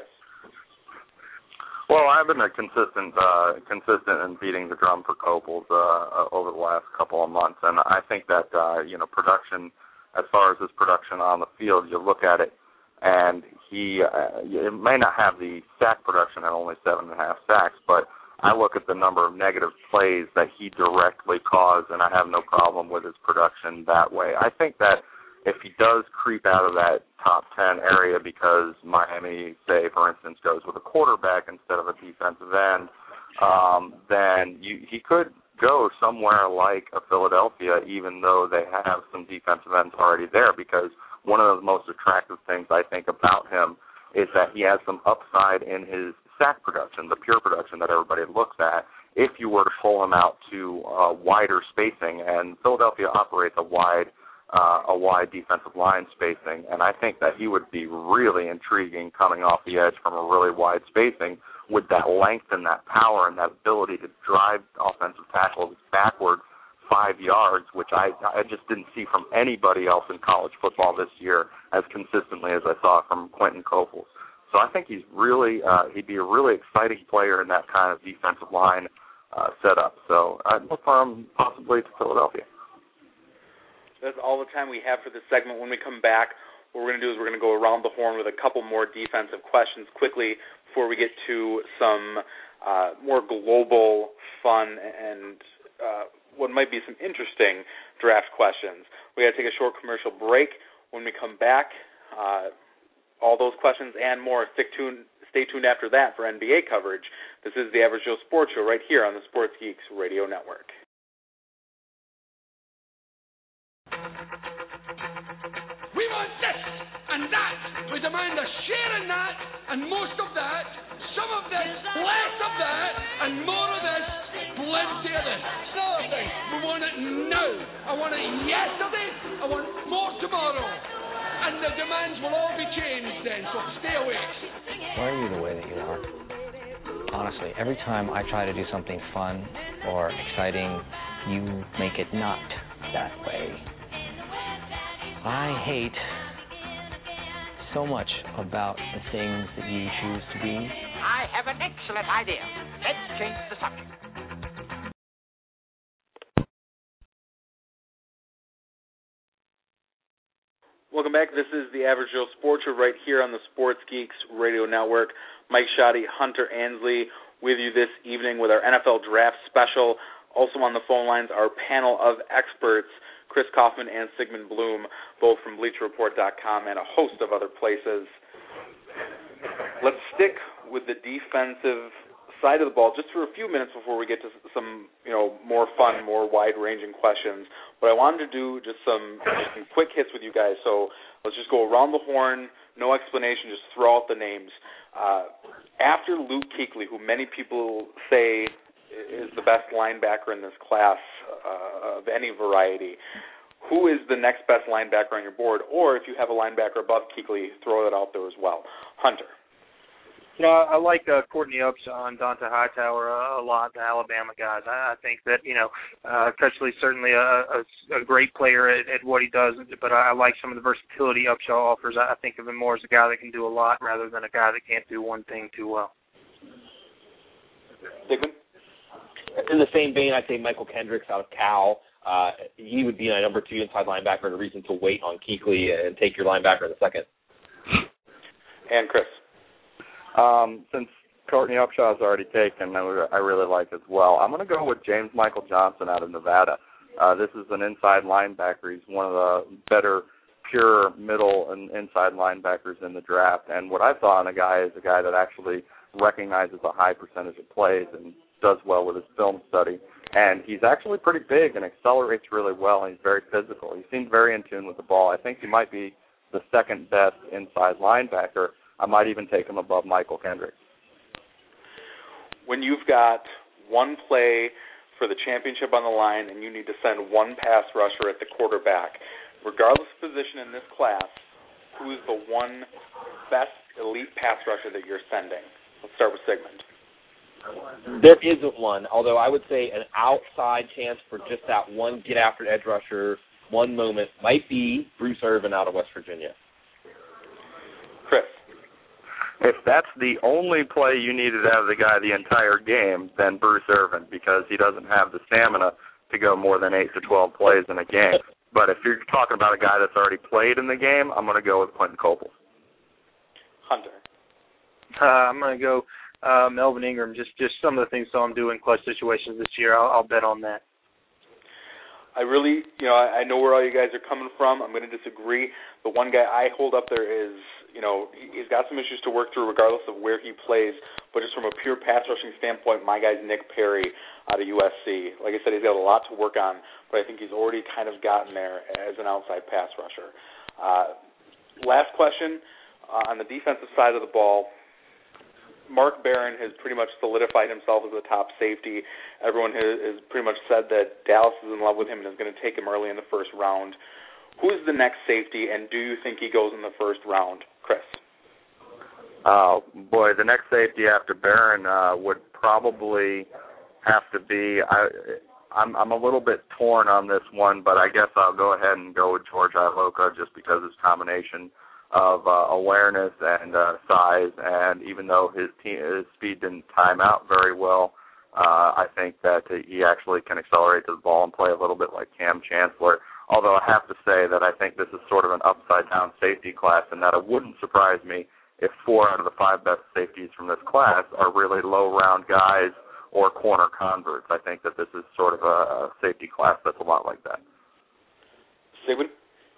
K: Well, I've been consistent in beating the drum for Copels over the last couple of months, and I think that production, as far as his production on the field, you look at it, and he it may not have the sack production at only 7.5 sacks, but I look at the number of negative plays that he directly caused, and I have no problem with his production that way. I think that if he does creep out of that top 10 area because Miami, say, for instance, goes with a quarterback instead of a defensive end, then he could go somewhere like a Philadelphia, even though they have some defensive ends already there, because one of the most attractive things I think about him is that he has some upside in his sack production, the pure production that everybody looks at, if you were to pull him out to wider spacing, and Philadelphia operates a wide defensive line spacing, and I think that he would be really intriguing coming off the edge from a really wide spacing with that length and that power and that ability to drive offensive tackles backward 5 yards, which I just didn't see from anybody else in college football this year as consistently as I saw from Quentin Copels. So I think he'd be a really exciting player in that kind of defensive line setup. So I'd look for him possibly to Philadelphia.
E: That's all the time we have for this segment. When we come back, what we're going to do is we're going to go around the horn with a couple more defensive questions quickly before we get to some more global, fun, and what might be some interesting draft questions. We got to take a short commercial break. When we come back, all those questions and more. Stay tuned after that for NBA coverage. This is the Average Joe Sports Show right here on the Sports Geeks Radio Network.
B: We want this and that. We demand a share in that and most of that, some of this, less of that, and more of this, plenty of this. Another thing, we want it now. I want it yesterday. I want more tomorrow. And the demands will all be changed then, so stay awake.
O: Why are you the way that you are? Honestly, every time I try to do something fun or exciting, you make it not that way. I hate so much about the things that you choose to be.
M: I have an excellent idea. Let's change the subject.
E: Welcome back. This is the Average Joe Sports Show right here on the Sports Geeks Radio Network. Mike Shoddy, Hunter Ansley with you this evening with our NFL Draft Special. Also on the phone lines, our panel of experts, Chris Kaufman and Sigmund Bloom, both from BleacherReport.com and a host of other places. Let's stick with the defensive side of the ball just for a few minutes before we get to some, more fun, more wide-ranging questions. But I wanted to do just some quick hits with you guys. So let's just go around the horn, no explanation, just throw out the names. After Luke Kuechly, who many people say is the best linebacker in this class of any variety, who is the next best linebacker on your board? Or if you have a linebacker above Kuechly, throw that out there as well. Hunter.
F: I like Courtney Upshaw and Dante Hightower a lot, the Alabama guys. I think that, Crutchley's certainly a great player at what he does, but I like some of the versatility Upshaw offers. I think of him more as a guy that can do a lot rather than a guy that can't do one thing too well.
E: Sigmund?
I: In the same vein, I'd say Michael Kendricks out of Cal. He would be my number 2 inside linebacker and a reason to wait on Kuechly and take your linebacker in the second.
E: And Chris?
K: Courtney Upshaw's already taken, I really like as well. I'm going to go with James Michael Johnson out of Nevada. This is an inside linebacker. He's one of the better pure middle and inside linebackers in the draft. And what I saw in a guy is a guy that actually recognizes a high percentage of plays and does well with his film study. And he's actually pretty big and accelerates really well, and he's very physical. He seems very in tune with the ball. I think he might be the second best inside linebacker. I might even take him above Michael Kendricks.
E: When you've got one play for the championship on the line and you need to send one pass rusher at the quarterback, regardless of position in this class, who's the one best elite pass rusher that you're sending? Let's start with Sigmund.
I: There isn't one, although I would say an outside chance for just that one get-after-edge rusher, one moment, might be Bruce Irvin out of West Virginia.
E: Chris.
K: If that's the only play you needed out of the guy the entire game, then Bruce Irvin, because he doesn't have the stamina to go more than 8 to 12 plays in a game. But if you're talking about a guy that's already played in the game, I'm going to go with Quentin Coples.
E: Hunter.
F: I'm going to go Melvin Ingram. Just some of the things I saw him do in clutch situations this year. I'll bet on that.
E: I really, I know where all you guys are coming from. I'm going to disagree. The one guy I hold up there is, he's got some issues to work through regardless of where he plays, but just from a pure pass rushing standpoint, my guy's Nick Perry out of USC. Like I said, he's got a lot to work on, but I think he's already kind of gotten there as an outside pass rusher. Last question, on the defensive side of the ball, Mark Barron has pretty much solidified himself as the top safety. Everyone has pretty much said that Dallas is in love with him and is going to take him early in the first round. Who is the next safety, and do you think he goes in the first round, Chris?
K: Oh, boy, the next safety after Barron would probably have to be I'm a little bit torn on this one, but I guess I'll go ahead and go with George Iloka just because his combination of awareness and size, and even though his speed didn't time out very well, I think that he actually can accelerate to the ball and play a little bit like Cam Chancellor. Although I have to say that I think this is sort of an upside-down safety class, and that it wouldn't surprise me if 4 out of the 5 best safeties from this class are really low-round guys or corner converts. I think that this is sort of a safety class that's a lot like that.
E: Sigmund?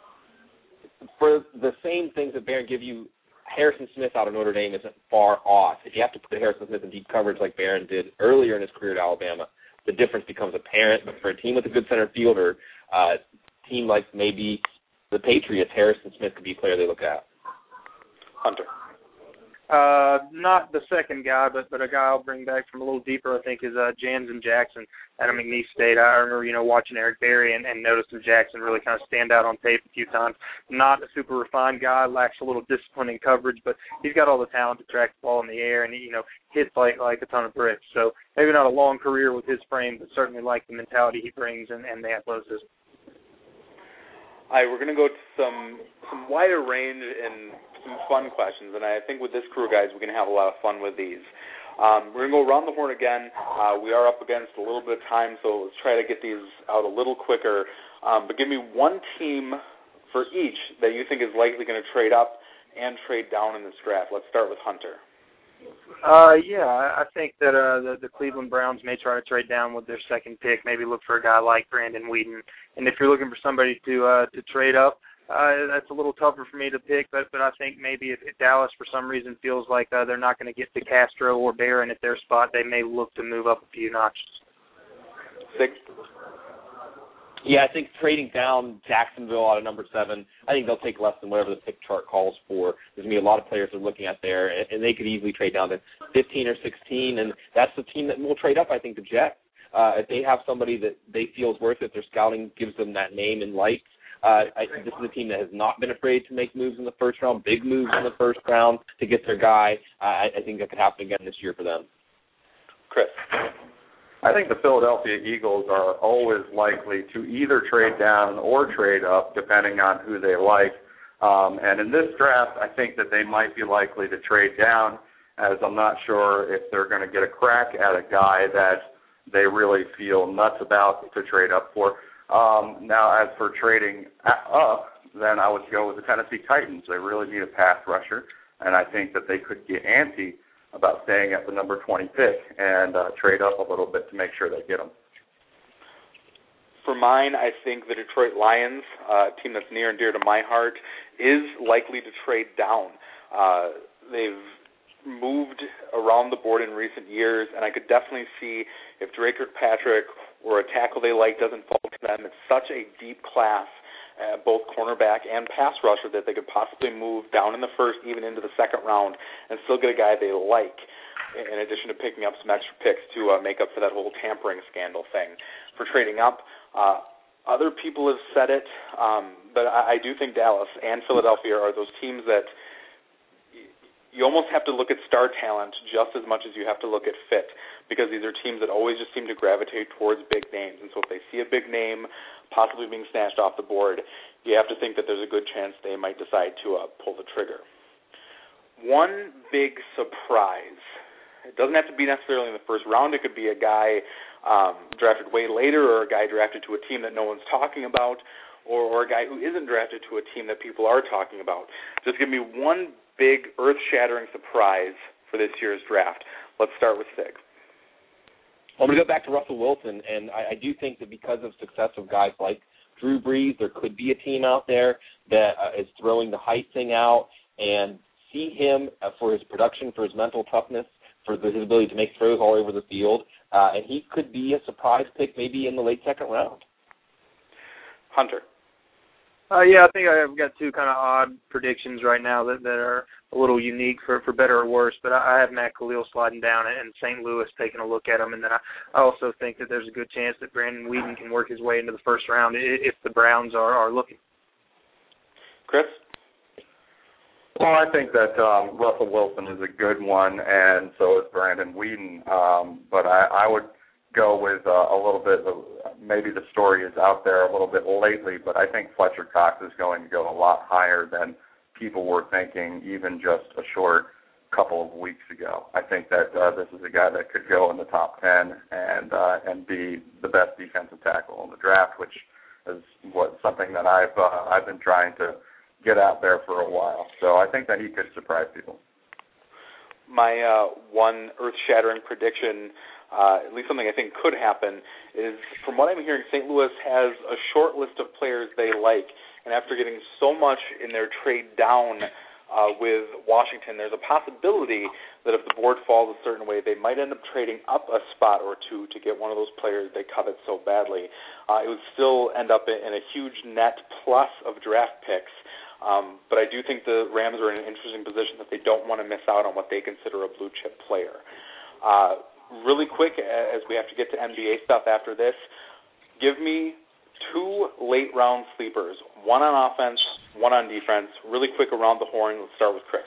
I: For the same things that Barron give you, Harrison Smith out of Notre Dame isn't far off. If you have to put Harrison Smith in deep coverage like Barron did earlier in his career at Alabama, the difference becomes apparent. But for a team with a good center fielder, team like maybe the Patriots, Harrison Smith could be a player they look at.
E: Hunter.
F: Not the second guy, but a guy I'll bring back from a little deeper, I think, is Jansen Jackson out of McNeese State. I remember, watching Eric Berry and noticing Jackson really kind of stand out on tape a few times. Not a super refined guy, lacks a little discipline in coverage, but he's got all the talent to track the ball in the air and, hits like a ton of bricks. So maybe not a long career with his frame, but certainly like the mentality he brings and the athleticism.
E: All right, we're going to go to some wider range and some fun questions, and I think with this crew, guys, we're going to have a lot of fun with these. We're going to go around the horn again. We are up against a little bit of time, so let's try to get these out a little quicker. But give me one team for each that you think is likely going to trade up and trade down in this draft. Let's start with Hunter.
F: I think that the Cleveland Browns may try to trade down with their second pick, maybe look for a guy like Brandon Weeden. And if you're looking for somebody to trade up, that's a little tougher for me to pick, but I think maybe if Dallas for some reason feels like they're not going to get to Castro or Barron at their spot, they may look to move up a few notches.
E: Six.
I: Yeah, I think trading down Jacksonville out of number 7, I think they'll take less than whatever the pick chart calls for. There's going to be a lot of players they're looking at there, and they could easily trade down to 15 or 16, and that's the team that will trade up, I think, the Jets. If they have somebody that they feel is worth it, their scouting gives them that name and lights. This is a team that has not been afraid to make moves in the first round, big moves in the first round to get their guy. I think that could happen again this year for them.
E: Chris.
K: I think the Philadelphia Eagles are always likely to either trade down or trade up, depending on who they like. And in this draft, I think that they might be likely to trade down, as I'm not sure if they're going to get a crack at a guy that they really feel nuts about to trade up for. Now, as for trading up, then I would go with the Tennessee Titans. They really need a pass rusher, and I think that they could get antsy about staying at the number 20 pick and trade up a little bit to make sure they get him.
E: For mine, I think the Detroit Lions, a team that's near and dear to my heart, is likely to trade down. They've moved around the board in recent years, and I could definitely see if Drake Kirkpatrick or a tackle they like doesn't fall to them. It's such a deep class, both cornerback and pass rusher, that they could possibly move down in the first, even into the second round, and still get a guy they like, in addition to picking up some extra picks to make up for that whole tampering scandal thing. For trading up, other people have said it, but I do think Dallas and Philadelphia are those teams that you almost have to look at star talent just as much as you have to look at fit, because these are teams that always just seem to gravitate towards big names. And so if they see a big name possibly being snatched off the board, you have to think that there's a good chance they might decide to pull the trigger. One big surprise, it doesn't have to be necessarily in the first round. It could be a guy drafted way later, or a guy drafted to a team that no one's talking about, or a guy who isn't drafted to a team that people are talking about. Just give me one big earth-shattering surprise for this year's draft. Let's start with Sig.
I: I'm going to go back to Russell Wilson, and I do think that because of success of guys like Drew Brees, there could be a team out there that is throwing the height thing out, and see him for his production, for his mental toughness, for his ability to make throws all over the field, and he could be a surprise pick maybe in the late second round.
E: Hunter.
F: Yeah, I think I've got two kind of odd predictions right now that are a little unique for better or worse, but I have Matt Khalil sliding down and St. Louis taking a look at him, and then I also think that there's a good chance that Brandon Weeden can work his way into the first round if the Browns are looking.
E: Chris?
K: Well, I think that Russell Wilson is a good one, and so is Brandon Weeden, but I would go with a little bit of, maybe the story is out there a little bit lately, but I think Fletcher Cox is going to go a lot higher than people were thinking even just a short couple of weeks ago. I think that this is a guy that could go in the top 10 and be the best defensive tackle in the draft, which is something that I've been trying to get out there for a while. So I think that he could surprise people.
E: My one earth-shattering prediction, at least something I think could happen, is from what I'm hearing, St. Louis has a short list of players they like, and after getting so much in their trade down with Washington, there's a possibility that if the board falls a certain way, they might end up trading up a spot or two to get one of those players they covet so badly. It would still end up in a huge net plus of draft picks, but I do think the Rams are in an interesting position that they don't want to miss out on what they consider a blue-chip player. Really quick, as we have to get to NBA stuff after this, give me two late-round sleepers, one on offense, one on defense. Really quick around the horn. Let's start with Chris.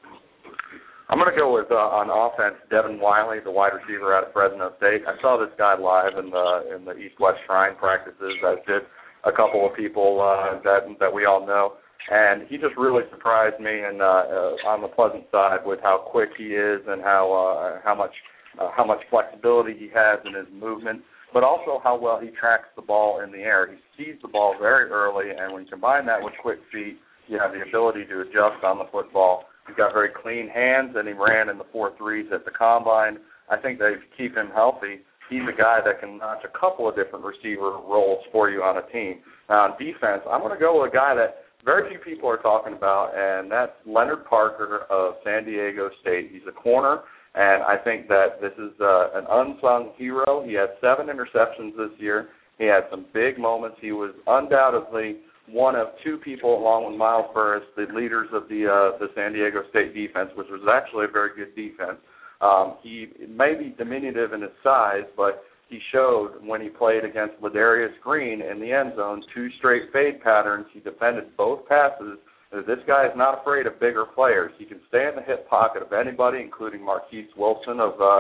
K: I'm going to go with, on offense, Devin Wiley, the wide receiver out of Fresno State. I saw this guy live in the East-West Shrine practices, as did a couple of people that we all know. And he just really surprised me, and on the pleasant side, with how quick he is and how much flexibility he has in his movement, but also how well he tracks the ball in the air. He sees the ball very early, and when you combine that with quick feet, you have the ability to adjust on the football. He's got very clean hands, and he ran in the 4.3s at the combine. I think that if you keep him healthy, he's a guy that can notch a couple of different receiver roles for you on a team. Now, on defense, I'm going to go with a guy that very few people are talking about, and that's Leonard Parker of San Diego State. He's a corner, and I think that this is an unsung hero. He had 7 interceptions this year. He had some big moments. He was undoubtedly one of 2 people, along with Miles Burris, the leaders of the San Diego State defense, which was actually a very good defense. He may be diminutive in his size, but he showed when he played against Ladarius Green in the end zone, 2 straight fade patterns. He defended both passes. This guy is not afraid of bigger players. He can stay in the hip pocket of anybody, including Marquise Wilson.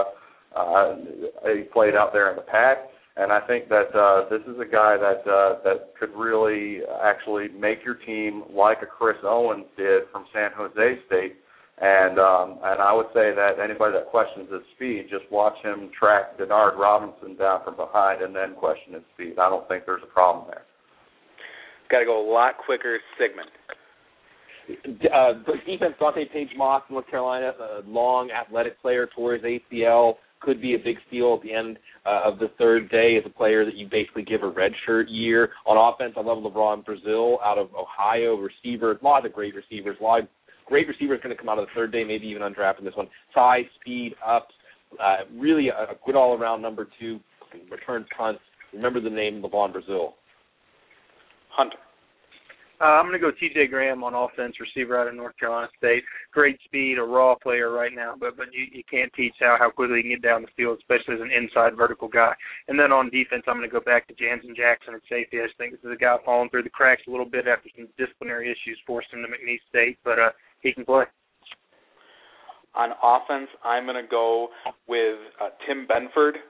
K: He played out there in the pack. And I think that this is a guy that could really actually make your team like a Chris Owens did from San Jose State. And I would say that anybody that questions his speed, just watch him track Denard Robinson down from behind and then question his speed. I don't think there's a problem there.
E: Got to go a lot quicker, Sigmund.
I: Defense, Dante Page-Moss, North Carolina, a long, athletic player, tore his ACL, could be a big steal at the end of the third day as a player that you basically give a redshirt year. On offense, I love LeBron Brazil out of Ohio, receiver, a lot of great receivers, a lot of great receivers going to come out of the third day, maybe even undrafted in this one. Size, speed, ups, really a good all-around number 2, returns punts. Remember the name LeBron Brazil.
E: Hunter.
F: I'm going to go T.J. Graham on offense, receiver out of North Carolina State. Great speed, a raw player right now, but you can't teach how quickly he can get down the field, especially as an inside vertical guy. And then on defense, I'm going to go back to Jansen Jackson at safety. I just think this is a guy falling through the cracks a little bit after some disciplinary issues forced him to McNeese State, but he can play.
E: On offense, I'm going to go with Tim Benford,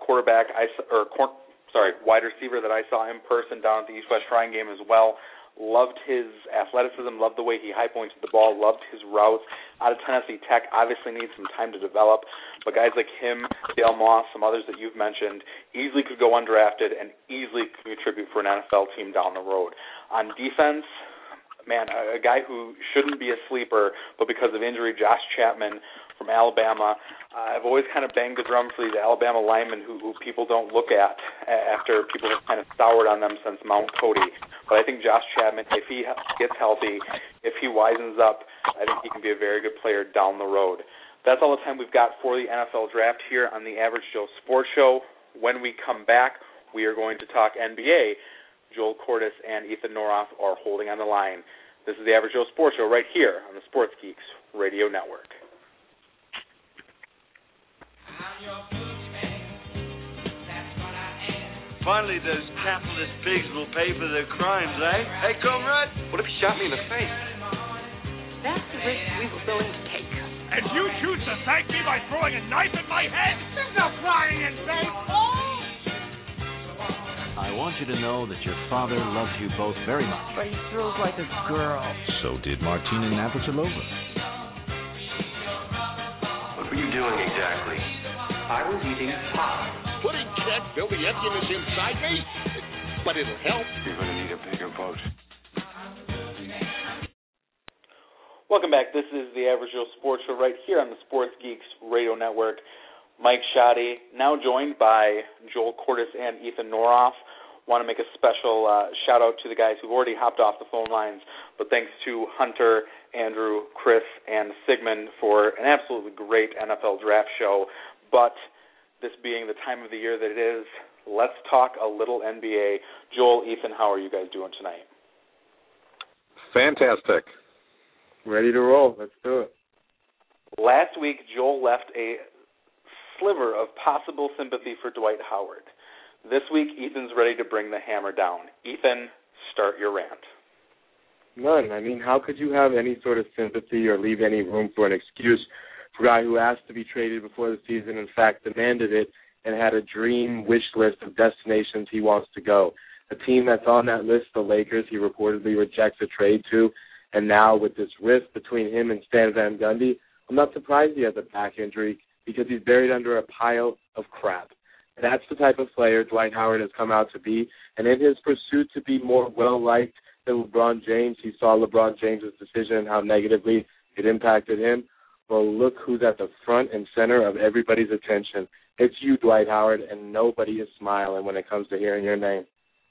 E: wide receiver that I saw in person down at the East-West Shrine game as well. Loved his athleticism, loved the way he high-pointed the ball, loved his routes. Out of Tennessee Tech, obviously needs some time to develop, but guys like him, Dale Moss, some others that you've mentioned, easily could go undrafted and easily could contribute for an NFL team down the road. On defense, man, a guy who shouldn't be a sleeper, but because of injury, Josh Chapman from Alabama. I've always kind of banged the drum for these Alabama linemen who people don't look at after people have kind of soured on them since Mount Cody. But I think Josh Chapman, if he gets healthy, if he wisens up, I think he can be a very good player down the road. That's all the time we've got for the NFL Draft here on the Average Joe Sports Show. When we come back, we are going to talk NBA. Joel Cordes and Ethan Noroff are holding on the line. This is the Average Joe Sports Show right here on the Sports Geeks Radio Network.
P: Finally, those capitalist pigs will pay for their crimes, eh? Hey, comrade, what if he shot me in the face?
Q: That's the risk we were willing to take.
B: And you choose to thank me by throwing a knife at my head? There's no crying in vain.
R: I want you to know that your father loves you both very much.
Q: But he thrills like a girl.
R: So did Martina Navratilova.
L: What were you doing exactly?
S: I was eating pie.
G: Pudding can't fill the emptiness inside me, but it'll help.
L: You're going to need a bigger boat.
E: Welcome back. This is the Average Joe Sports Show right here on the Sports Geeks Radio Network. Mike Shoddy, now joined by Joel Cordes and Ethan Noroff. Want to make a special shout-out to the guys who've already hopped off the phone lines, but thanks to Hunter, Andrew, Chris, and Sigmund for an absolutely great NFL draft show. But this being the time of the year that it is, let's talk a little NBA. Joel, Ethan, how are you guys doing tonight?
K: Fantastic. Ready to roll. Let's do it.
E: Last week, Joel left a sliver of possible sympathy for Dwight Howard. This week, Ethan's ready to bring the hammer down. Ethan, start your rant.
K: None. I mean, how could you have any sort of sympathy or leave any room for an excuse for a guy who asked to be traded before the season, in fact, demanded it, and had a dream wish list of destinations he wants to go? A team that's on that list, the Lakers, he reportedly rejects a trade to, and now with this rift between him and Stan Van Gundy, I'm not surprised he has a back injury because he's buried under a pile of crap. That's the type of player Dwight Howard has come out to be, and in his pursuit to be more well-liked than LeBron James, he saw LeBron James' decision and how negatively it impacted him. Well, look who's at the front and center of everybody's attention. It's you, Dwight Howard, and nobody is smiling when it comes to hearing your name.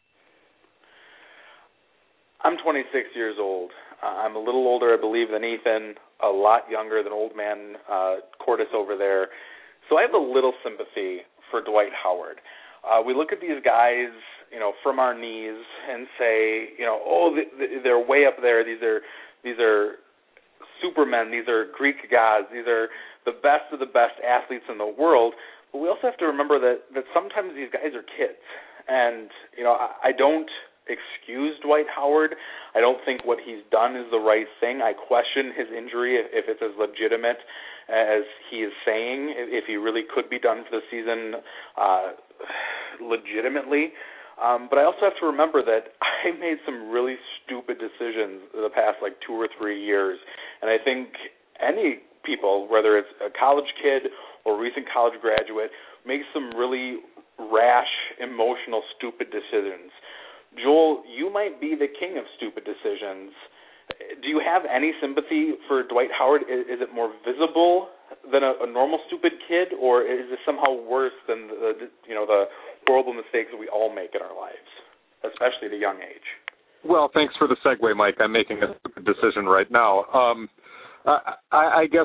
E: I'm 26 years old. I'm a little older, I believe, than Ethan, a lot younger than old man Cordes over there. So I have a little sympathy for Dwight Howard. We look at these guys, from our knees and say, they're way up there. These are supermen. These are Greek gods. These are the best of the best athletes in the world. But we also have to remember that sometimes these guys are kids. And, I don't excuse Dwight Howard. I don't think what he's done is the right thing. I question his injury, if it's as legitimate as he is saying, if he really could be done for the season legitimately. But I also have to remember that I made some really stupid decisions the past 2 or 3 years. And I think any people, whether it's a college kid or recent college graduate, make some really rash, emotional, stupid decisions. Joel, you might be the king of stupid decisions, Do you have any sympathy for Dwight Howard? Is it more visible than a normal stupid kid, or is it somehow worse than the horrible mistakes that we all make in our lives, especially at a young age?
T: Well, thanks for the segue, Mike. I'm making a stupid decision right now. I guess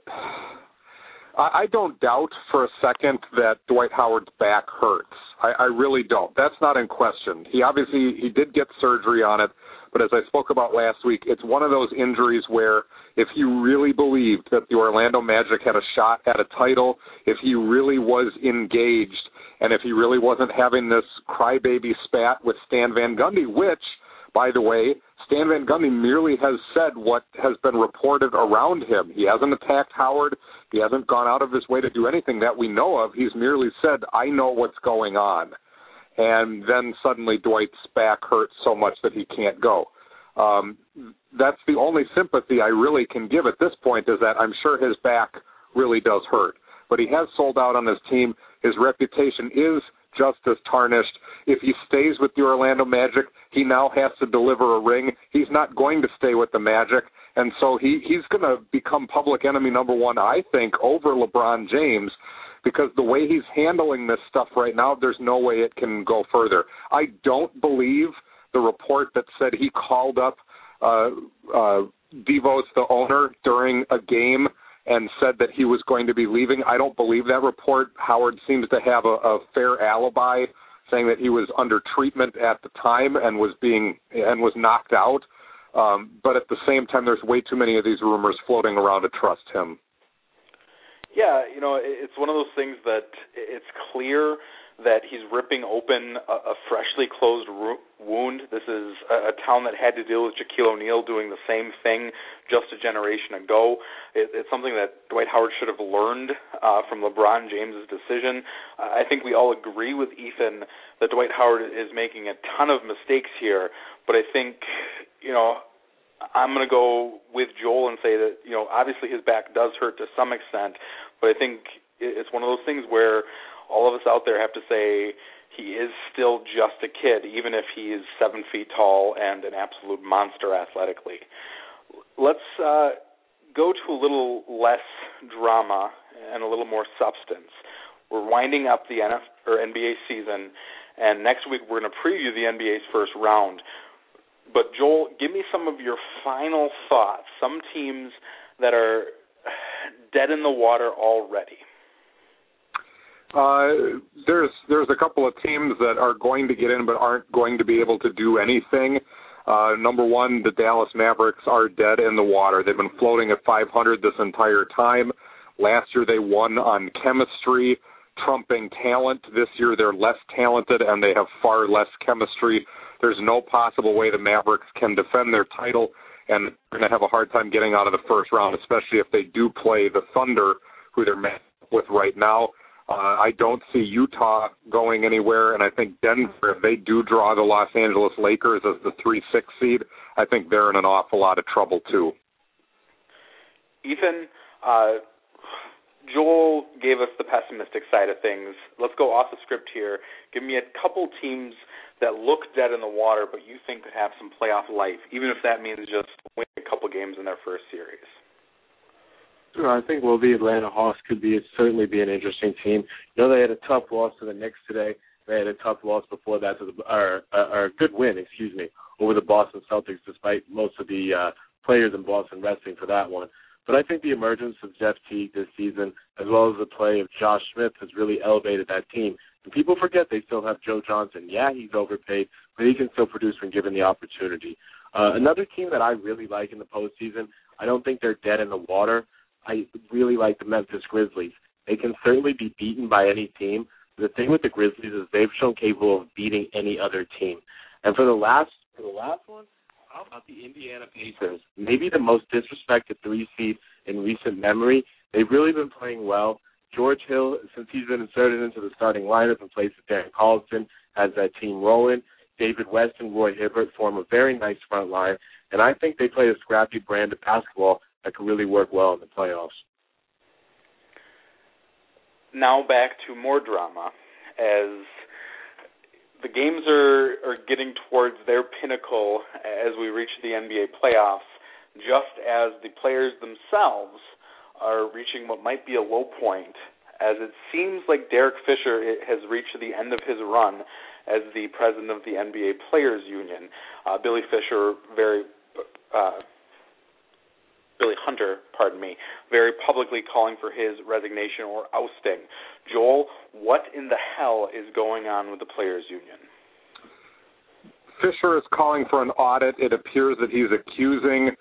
T: I don't doubt for a second that Dwight Howard's back hurts. I really don't. That's not in question. He did get surgery on it, but as I spoke about last week, it's one of those injuries where if he really believed that the Orlando Magic had a shot at a title, if he really was engaged, and if he really wasn't having this crybaby spat with Stan Van Gundy, which, by the way, Stan Van Gundy merely has said what has been reported around him. He hasn't attacked Howard. He hasn't gone out of his way to do anything that we know of. He's merely said, I know what's going on. And then suddenly Dwight's back hurts so much that he can't go. That's the only sympathy I really can give at this point, is that I'm sure his back really does hurt. But he has sold out on his team. His reputation is just as tarnished. If he stays with the Orlando Magic, he now has to deliver a ring. He's not going to stay with the Magic, and so he's going to become public enemy number one, I think, over LeBron James, because the way he's handling this stuff right now, there's no way it can go further. I don't believe the report that said he called up Devos, the owner, during a game and said that he was going to be leaving. I don't believe that report. Howard seems to have a fair alibi, saying that he was under treatment at the time and was knocked out. But at the same time, there's way too many of these rumors floating around to trust him.
E: Yeah, it's one of those things that it's clear that he's ripping open a freshly closed wound. This is a town that had to deal with Shaquille O'Neal doing the same thing just a generation ago. It's something that Dwight Howard should have learned from LeBron James's decision. I think we all agree with Ethan that Dwight Howard is making a ton of mistakes here, but I think, I'm going to go with Joel and say that, obviously his back does hurt to some extent, but I think it's one of those things where all of us out there have to say he is still just a kid, even if he is 7 feet tall and an absolute monster athletically. Let's go to a little less drama and a little more substance. We're winding up the NBA season, and next week we're going to preview the NBA's first round. But, Joel, give me some of your final thoughts, some teams that are dead in the water already.
T: There's a couple of teams that are going to get in but aren't going to be able to do anything. Number one, the Dallas Mavericks are dead in the water. They've been floating at 500 this entire time. Last year they won on chemistry, trumping talent. This year they're less talented and they have far less chemistry. There's no possible way the Mavericks can defend their title, and they're going to have a hard time getting out of the first round, especially if they do play the Thunder, who they're matched with right now. I don't see Utah going anywhere, and I think Denver, if they do draw the Los Angeles Lakers as the 3-6 seed, I think they're in an awful lot of trouble too.
E: Ethan, Joel gave us the pessimistic side of things. Let's go off the script here. Give me a couple teams that look dead in the water, but you think could have some playoff life, even if that means just winning a couple games in their first series.
U: I think the Atlanta Hawks could certainly be an interesting team. They had a tough loss to the Knicks today. They had a tough loss before that or a good win, over the Boston Celtics, despite most of the players in Boston resting for that one. But I think the emergence of Jeff Teague this season, as well as the play of Josh Smith, has really elevated that team. And people forget they still have Joe Johnson. Yeah, he's overpaid, but he can still produce when given the opportunity. Another team that I really like in the postseason, I don't think they're dead in the water. I really like the Memphis Grizzlies. They can certainly be beaten by any team. The thing with the Grizzlies is they've shown capable of beating any other team. And for the last one, how about the Indiana Pacers? Maybe the most disrespected 3 seed in recent memory. They've really been playing well. George Hill, since he's been inserted into the starting lineup and plays with Darren Collison, has that team rolling. David West and Roy Hibbert form a very nice front line, and I think they play a scrappy brand of basketball that can really work well in the playoffs.
E: Now back to more drama, as the games are getting towards their pinnacle as we reach the NBA playoffs. just as the players themselves are reaching what might be a low point, as it seems like Derek Fisher has reached the end of his run as the president of the NBA Players Union. Billy Hunter, very publicly calling for his resignation or ousting. Joel, what in the hell is going on with the Players Union?
T: Fisher is calling for an audit. It appears that he's accusing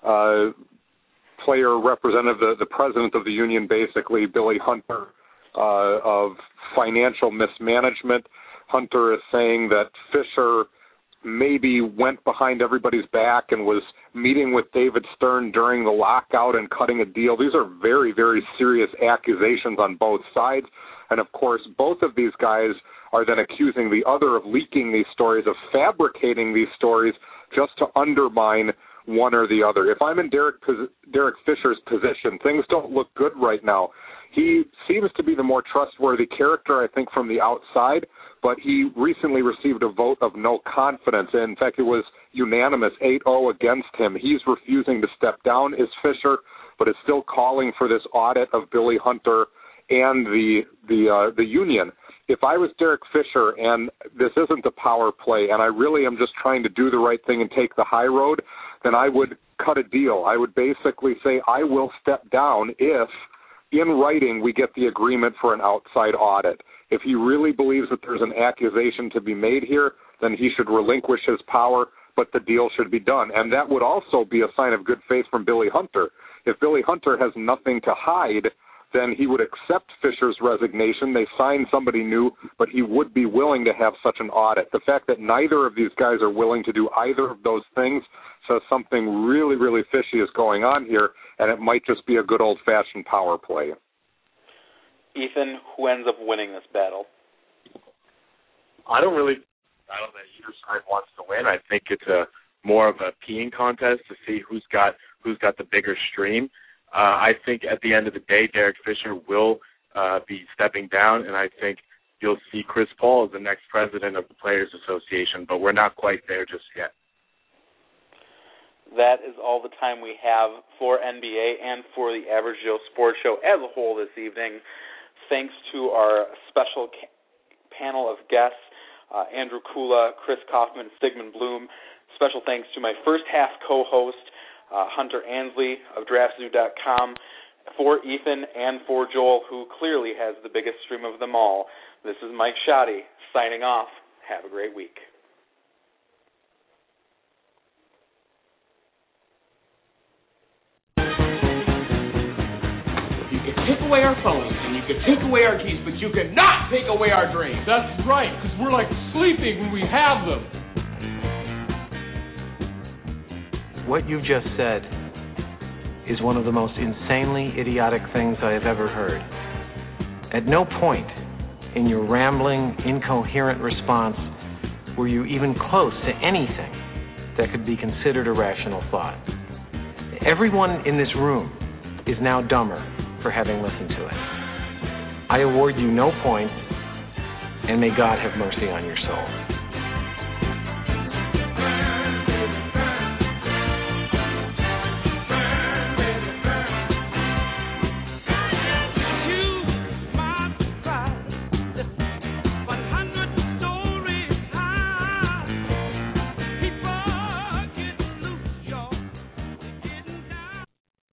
T: player representative, the president of the union, basically, Billy Hunter, of financial mismanagement. Hunter is saying that Fisher maybe went behind everybody's back and was meeting with David Stern during the lockout and cutting a deal. These are very, very serious accusations on both sides. And, of course, both of these guys are then accusing the other of leaking these stories, of fabricating these stories just to undermine one or the other. If I'm in Derek Fisher's position, things don't look good right now. He seems to be the more trustworthy character, I think, from the outside, but he recently received a vote of no confidence. In fact, it was unanimous, 8-0 against him. He's refusing to step down as Fisher, but is still calling for this audit of Billy Hunter and the union. If I was Derek Fisher and this isn't a power play and I really am just trying to do the right thing and take the high road, then I would cut a deal. I would basically say I will step down if, in writing, we get the agreement for an outside audit. If he really believes that there's an accusation to be made here, then he should relinquish his power, but the deal should be done. And that would also be a sign of good faith from Billy Hunter. If Billy Hunter has nothing to hide, then he would accept Fisher's resignation. They sign somebody new, but he would be willing to have such an audit. The fact that neither of these guys are willing to do either of those things says something really, really fishy is going on here, and it might just be a good old-fashioned power play.
E: Ethan, who ends up winning this battle?
U: I don't know that either side wants to win. I think it's more of a peeing contest to see who's got the bigger stream. I think at the end of the day, Derek Fisher will be stepping down, and I think you'll see Chris Paul as the next president of the Players Association, but we're not quite there just yet.
E: That is all the time we have for NBA and for the Average Joe Sports Show as a whole this evening. Thanks to our special panel of guests, Andrew Kula, Chris Kaufman, Stigman Bloom. Special thanks to my first half co-host, Hunter Ansley of DraftZoo.com, for Ethan and for Joel, who clearly has the biggest stream of them all. This is Mike Shoddy signing off. Have a great week.
B: You can take away our phones and you can take away our keys, but you cannot take away our dreams.
D: That's right, because we're like sleeping when we have them.
V: What you just said is one of the most insanely idiotic things I have ever heard. At no point in your rambling, incoherent response were you even close to anything that could be considered a rational thought. Everyone in this room is now dumber for having listened to it. I award you no points, and may God have mercy on your soul.